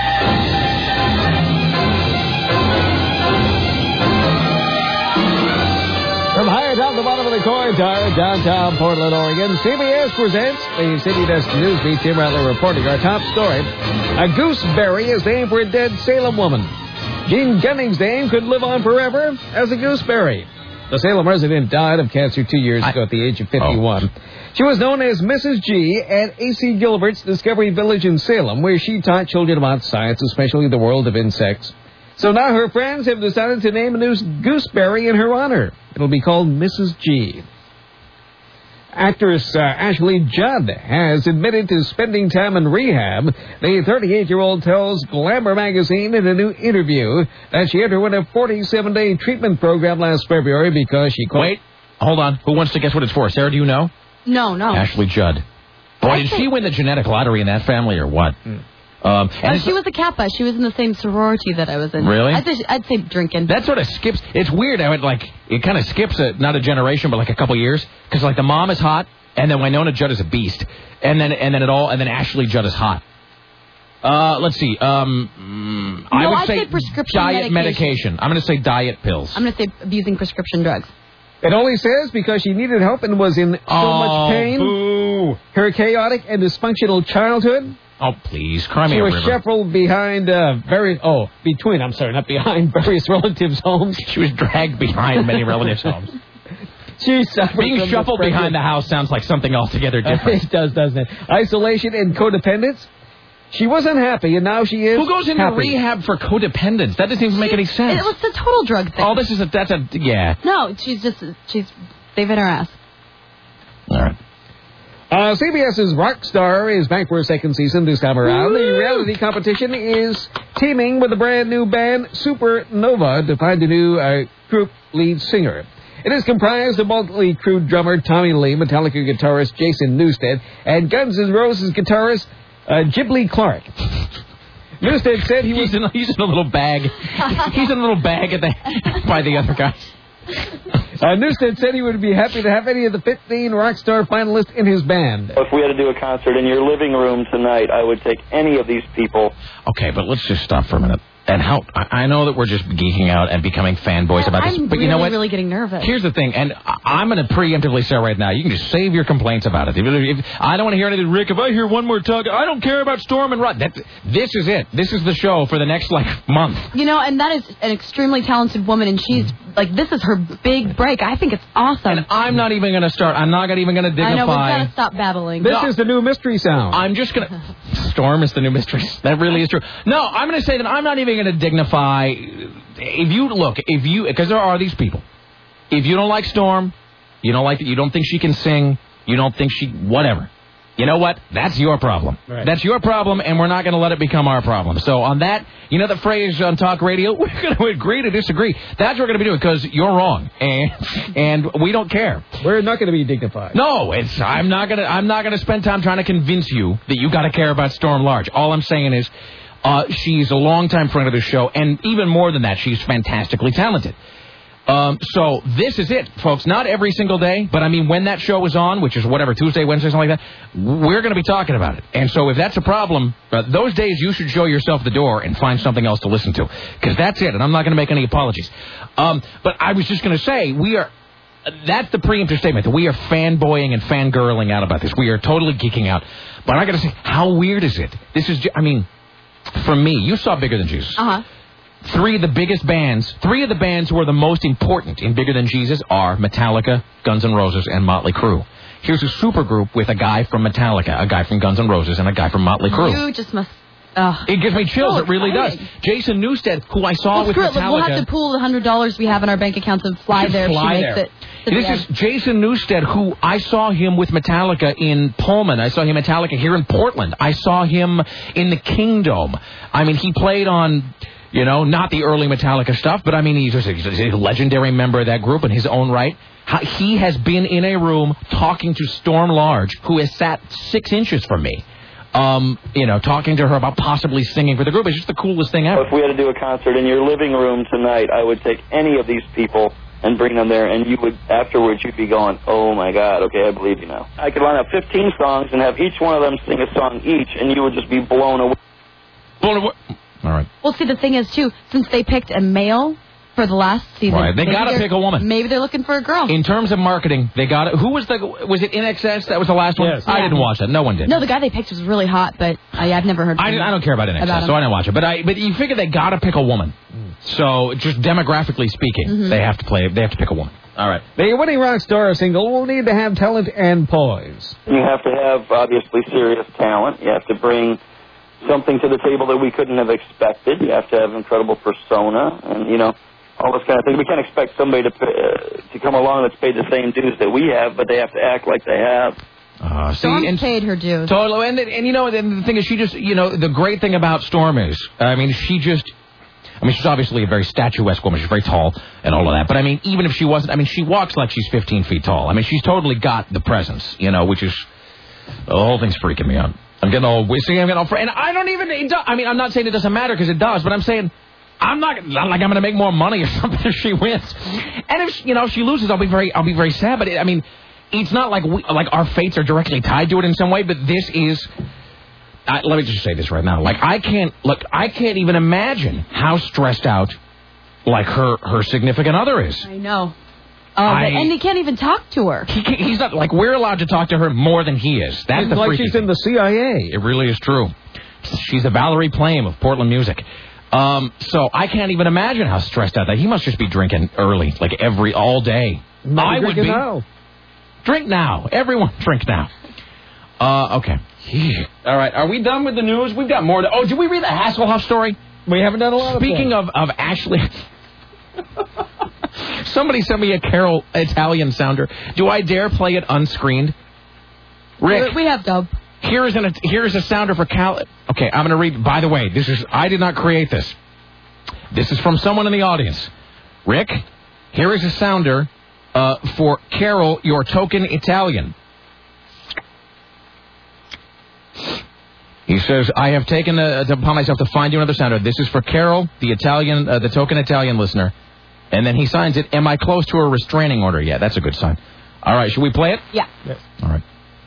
high atop the bottom of the coin tower, downtown Portland, Oregon, CBS presents the City Desk News Beat. Tim Riley reporting our top story. A gooseberry is named for a dead Salem woman. Jean Gunning's name could live on forever as a gooseberry. The Salem resident died of cancer 2 years ago at the age of 51. She was known as Mrs. G at A.C. Gilbert's Discovery Village in Salem, where she taught children about science, especially the world of insects. So now her friends have decided to name a new gooseberry in her honor. It'll be called Mrs. G. Actress Ashley Judd has admitted to spending time in rehab. The 38-year-old tells Glamour magazine in a new interview that she underwent a 47-day treatment program last February because she... Wait, hold on. Who wants to guess what it's for? Sarah, do you know? No. Ashley Judd. Boy, did she win the genetic lottery in that family or what? She was a Kappa. She was in the same sorority that I was in. Really? I'd say drinking. That sort of skips. It's weird. It kind of skips not a generation, but like a couple years. Because like the mom is hot, and then Winona Judd is a beast, and then Ashley Judd is hot. Let's see. I would say prescription diet medication. I'm going to say diet pills. I'm going to say abusing prescription drugs. It only says because she needed help and was in so much pain. Boo. Her chaotic and dysfunctional childhood. Oh, please. Cry me a river. She was shuffled behind various relatives' homes. She was dragged behind many relatives' homes. She suffered Being shuffled behind the house sounds like something altogether different. It does, doesn't it? Isolation and codependence. She was unhappy, and now she is. Who goes into rehab for codependence? That doesn't even make any sense. It was the total drug thing. Oh, yeah. No, they've hit her ass. All right. CBS's Rockstar is back for a second season this time around. The reality competition is teaming with a brand new band, Supernova, to find a new group lead singer. It is comprised of Motley Crue drummer Tommy Lee, Metallica guitarist Jason Newsted, and Guns N' Roses guitarist Ghibli Clark. Newsted said he's in a little bag. He's in a little bag by the other guys. Newsted said he would be happy to have any of the 15 Rockstar finalists in his band. If we had to do a concert in your living room tonight, I would take any of these people. Okay, but let's just stop for a minute. And I know that we're just geeking out and becoming fanboys about this, but you know what? I'm really getting nervous. Here's the thing, and I'm going to preemptively say right now, you can just save your complaints about it. If I don't want to hear anything, Rick, if I hear one more talk, I don't care about Storm and Rod. This is it. This is the show for the next, month. You know, and that is an extremely talented woman, and she's, this is her big break. I think it's awesome. And I'm not even going to start. I'm not even going to dignify. I know, we've got to stop babbling. This is the new mystery sound. I'm just going to... Storm is the new mystery. That really is true. No, I'm going to say that I'm not even going to dignify. Because there are these people. If you don't like Storm, you don't think she can sing, you don't think whatever. You know what? That's your problem. Right. That's your problem, and we're not going to let it become our problem. So on that, you know the phrase on talk radio, we're going to agree to disagree. That's what we're going to be doing, because you're wrong, and we don't care. We're not going to be dignified. No, I'm not going to spend time trying to convince you that you got to care about Storm Large. All I'm saying is, she's a longtime friend of the show, and even more than that, she's fantastically talented. So this is it, folks. Not every single day, but I mean, when that show is on, which is whatever, Tuesday, Wednesday, something like that, we're going to be talking about it. And so if that's a problem, those days you should show yourself the door and find something else to listen to. Because that's it, and I'm not going to make any apologies. But I was just going to say, that's the preemptive statement, that we are fanboying and fangirling out about this. We are totally geeking out. But I got to say, how weird is it? This is, for me, you saw Bigger Than Jesus. Uh-huh. Three of the bands who are the most important in Bigger Than Jesus are Metallica, Guns N' Roses, and Motley Crue. Here's a supergroup with a guy from Metallica, a guy from Guns N' Roses, and a guy from Motley Crue. You just must... It gives me chills. So it really does. exciting. Jason Newsted, who I saw with Metallica... We'll have to pool the $100 we have in our bank account to fly there. This is Jason Newsted, who I saw him with Metallica in Pullman. I saw him Metallica here in Portland. I saw him in the Kingdome. I mean, he played on... not the early Metallica stuff, but I mean, he's a legendary member of that group in his own right. He has been in a room talking to Storm Large, who has sat 6 inches from me. Talking to her about possibly singing for the group. It's just the coolest thing ever. If we had to do a concert in your living room tonight, I would take any of these people and bring them there, and afterwards you'd be going, oh my God, okay, I believe you now. I could line up 15 songs and have each one of them sing a song each, and you would just be blown away. Blown away. All right. Well, see, the thing is, too, since they picked a male for the last season... Right, they got to pick a woman. Maybe they're looking for a girl. In terms of marketing, they got it. Who was it INXS? That was the last one? Yes. I didn't watch that. No one did. No, the guy they picked was really hot, but I've never heard I don't care about INXS, so I didn't watch it. But you figure they got to pick a woman. So, just demographically speaking, they have to pick a woman. All right. The winning rock star single will need to have talent and poise. You have to have, obviously, serious talent. You have to bring something to the table that we couldn't have expected. You have to have incredible persona and, all this kind of thing. We can't expect somebody to come along that's paid the same dues that we have, but they have to act like they have. Storm paid her dues. Totally. And the thing is, she just, the great thing about Storm is, she's obviously a very statuesque woman. She's very tall and all of that. But, even if she wasn't, she walks like she's 15 feet tall. She's totally got the presence, which is, the whole thing's freaking me out. I'm getting all whistling. And I don't even, I'm not saying it doesn't matter because it does, but I'm saying I'm not like I'm going to make more money or something if she wins. And if she loses, I'll be very sad. But it's not like our fates are directly tied to it in some way. But this is, let me just say this right now. I can't even imagine how stressed out her significant other is. I know. And he can't even talk to her. He's not we're allowed to talk to her more than he is. That's the freaky she's in the CIA. It really is true. She's the Valerie Plame of Portland music. So I can't even imagine how stressed out that he must just be drinking early, all day. I would be. Now. Drink now. Everyone drink now. Okay. All right. Are we done with the news? We've got more. Did we read the Hasselhoff story? We haven't done a lot. Speaking of Ashley. Somebody sent me a Carol Italian sounder. Do I dare play it unscreened? Rick, we have dub. Here is a sounder for Cal. Okay, I'm going to read. By the way, I did not create this. This is from someone in the audience. Rick, here is a sounder for Carol, your token Italian. He says, I have taken upon myself to find you another sounder. This is for Carol, the token Italian listener. And then he signs it, am I close to a restraining order? Yeah, that's a good sign. All right, should we play it? Yeah. Yes. All right.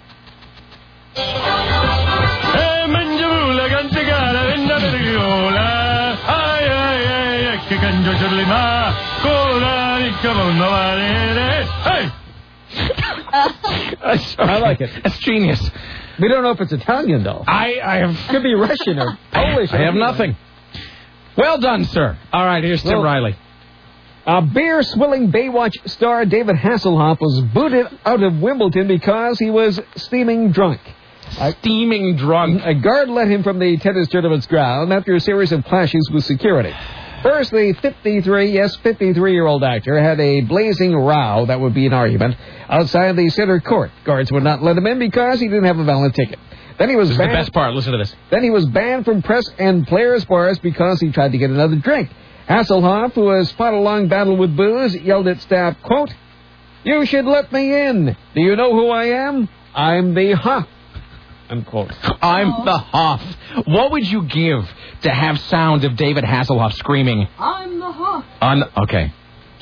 I like it. That's genius. We don't know if it's Italian, though. I have... Could be Russian or Polish. I have nothing. Well done, sir. All right, here's Tim Riley. A beer-swilling Baywatch star David Hasselhoff was booted out of Wimbledon because he was steaming drunk. Steaming drunk. A guard let him from the tennis tournament's ground after a series of clashes with security. First, the 53-year-old actor had a blazing row, that would be an argument, outside the center court. Guards would not let him in because he didn't have a valid ticket. Then he was banned. This is the best part. Listen to this. Then he was banned from press and players' bars because he tried to get another drink. Hasselhoff, who has fought a long battle with booze, yelled at staff, quote, "You should let me in. Do you know who I am? I'm the Hoff." Unquote. I'm the Hoff. What would you give to have sound of David Hasselhoff screaming? I'm the Hoff. Okay.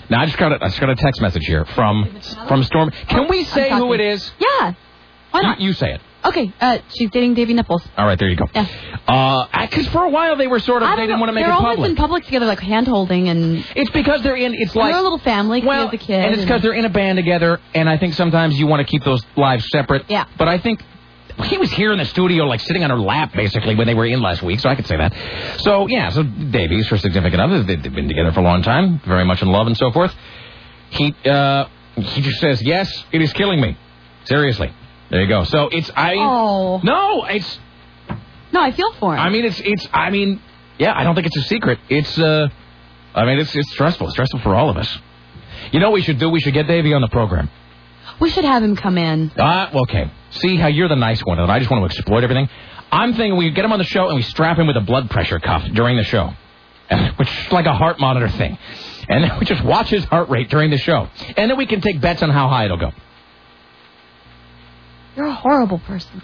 Now, I just got a text message here from Storm. Can we say who it is? Yeah. Why not? You say it. Okay, she's dating Davey Nipples. All right, there you go. Yeah. Because for a while they were sort of, they didn't want to make it public. They're always in public together, like hand-holding, and... It's because they're in, it's like... They're a little family, well, the kid. And it's because they're in a band together, and I think sometimes you want to keep those lives separate. Yeah. But I think he was here in the studio, like sitting on her lap, basically, when they were in last week, so I could say that. So, yeah, so Davey's her significant other. They've been together for a long time, very much in love and so forth. He just says, yes, it is killing me. Seriously. There you go. So it's No, I feel for him. I mean, yeah, I don't think it's a secret. It's stressful. It's stressful for all of us. You know what we should do? We should get Davey on the program. We should have him come in. Okay. See how you're the nice one, and I just want to exploit everything. I'm thinking we get him on the show and we strap him with a blood pressure cuff during the show, which is like a heart monitor thing. And then we just watch his heart rate during the show. And then we can take bets on how high it'll go. You're a horrible person.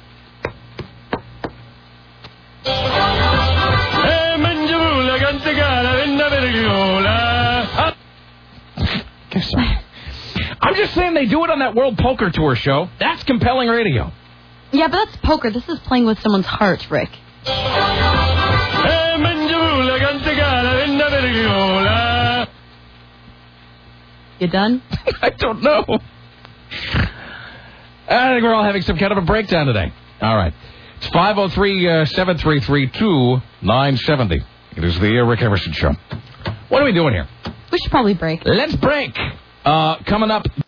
I'm just saying they do it on that World Poker Tour show. That's compelling radio. Yeah, but that's poker. This is playing with someone's heart, Rick. You done? I don't know. I think we're all having some kind of a breakdown today. All right. It's 503-733-2970. It is the Rick Emerson Show. What are we doing here? We should probably break. Let's break. Coming up...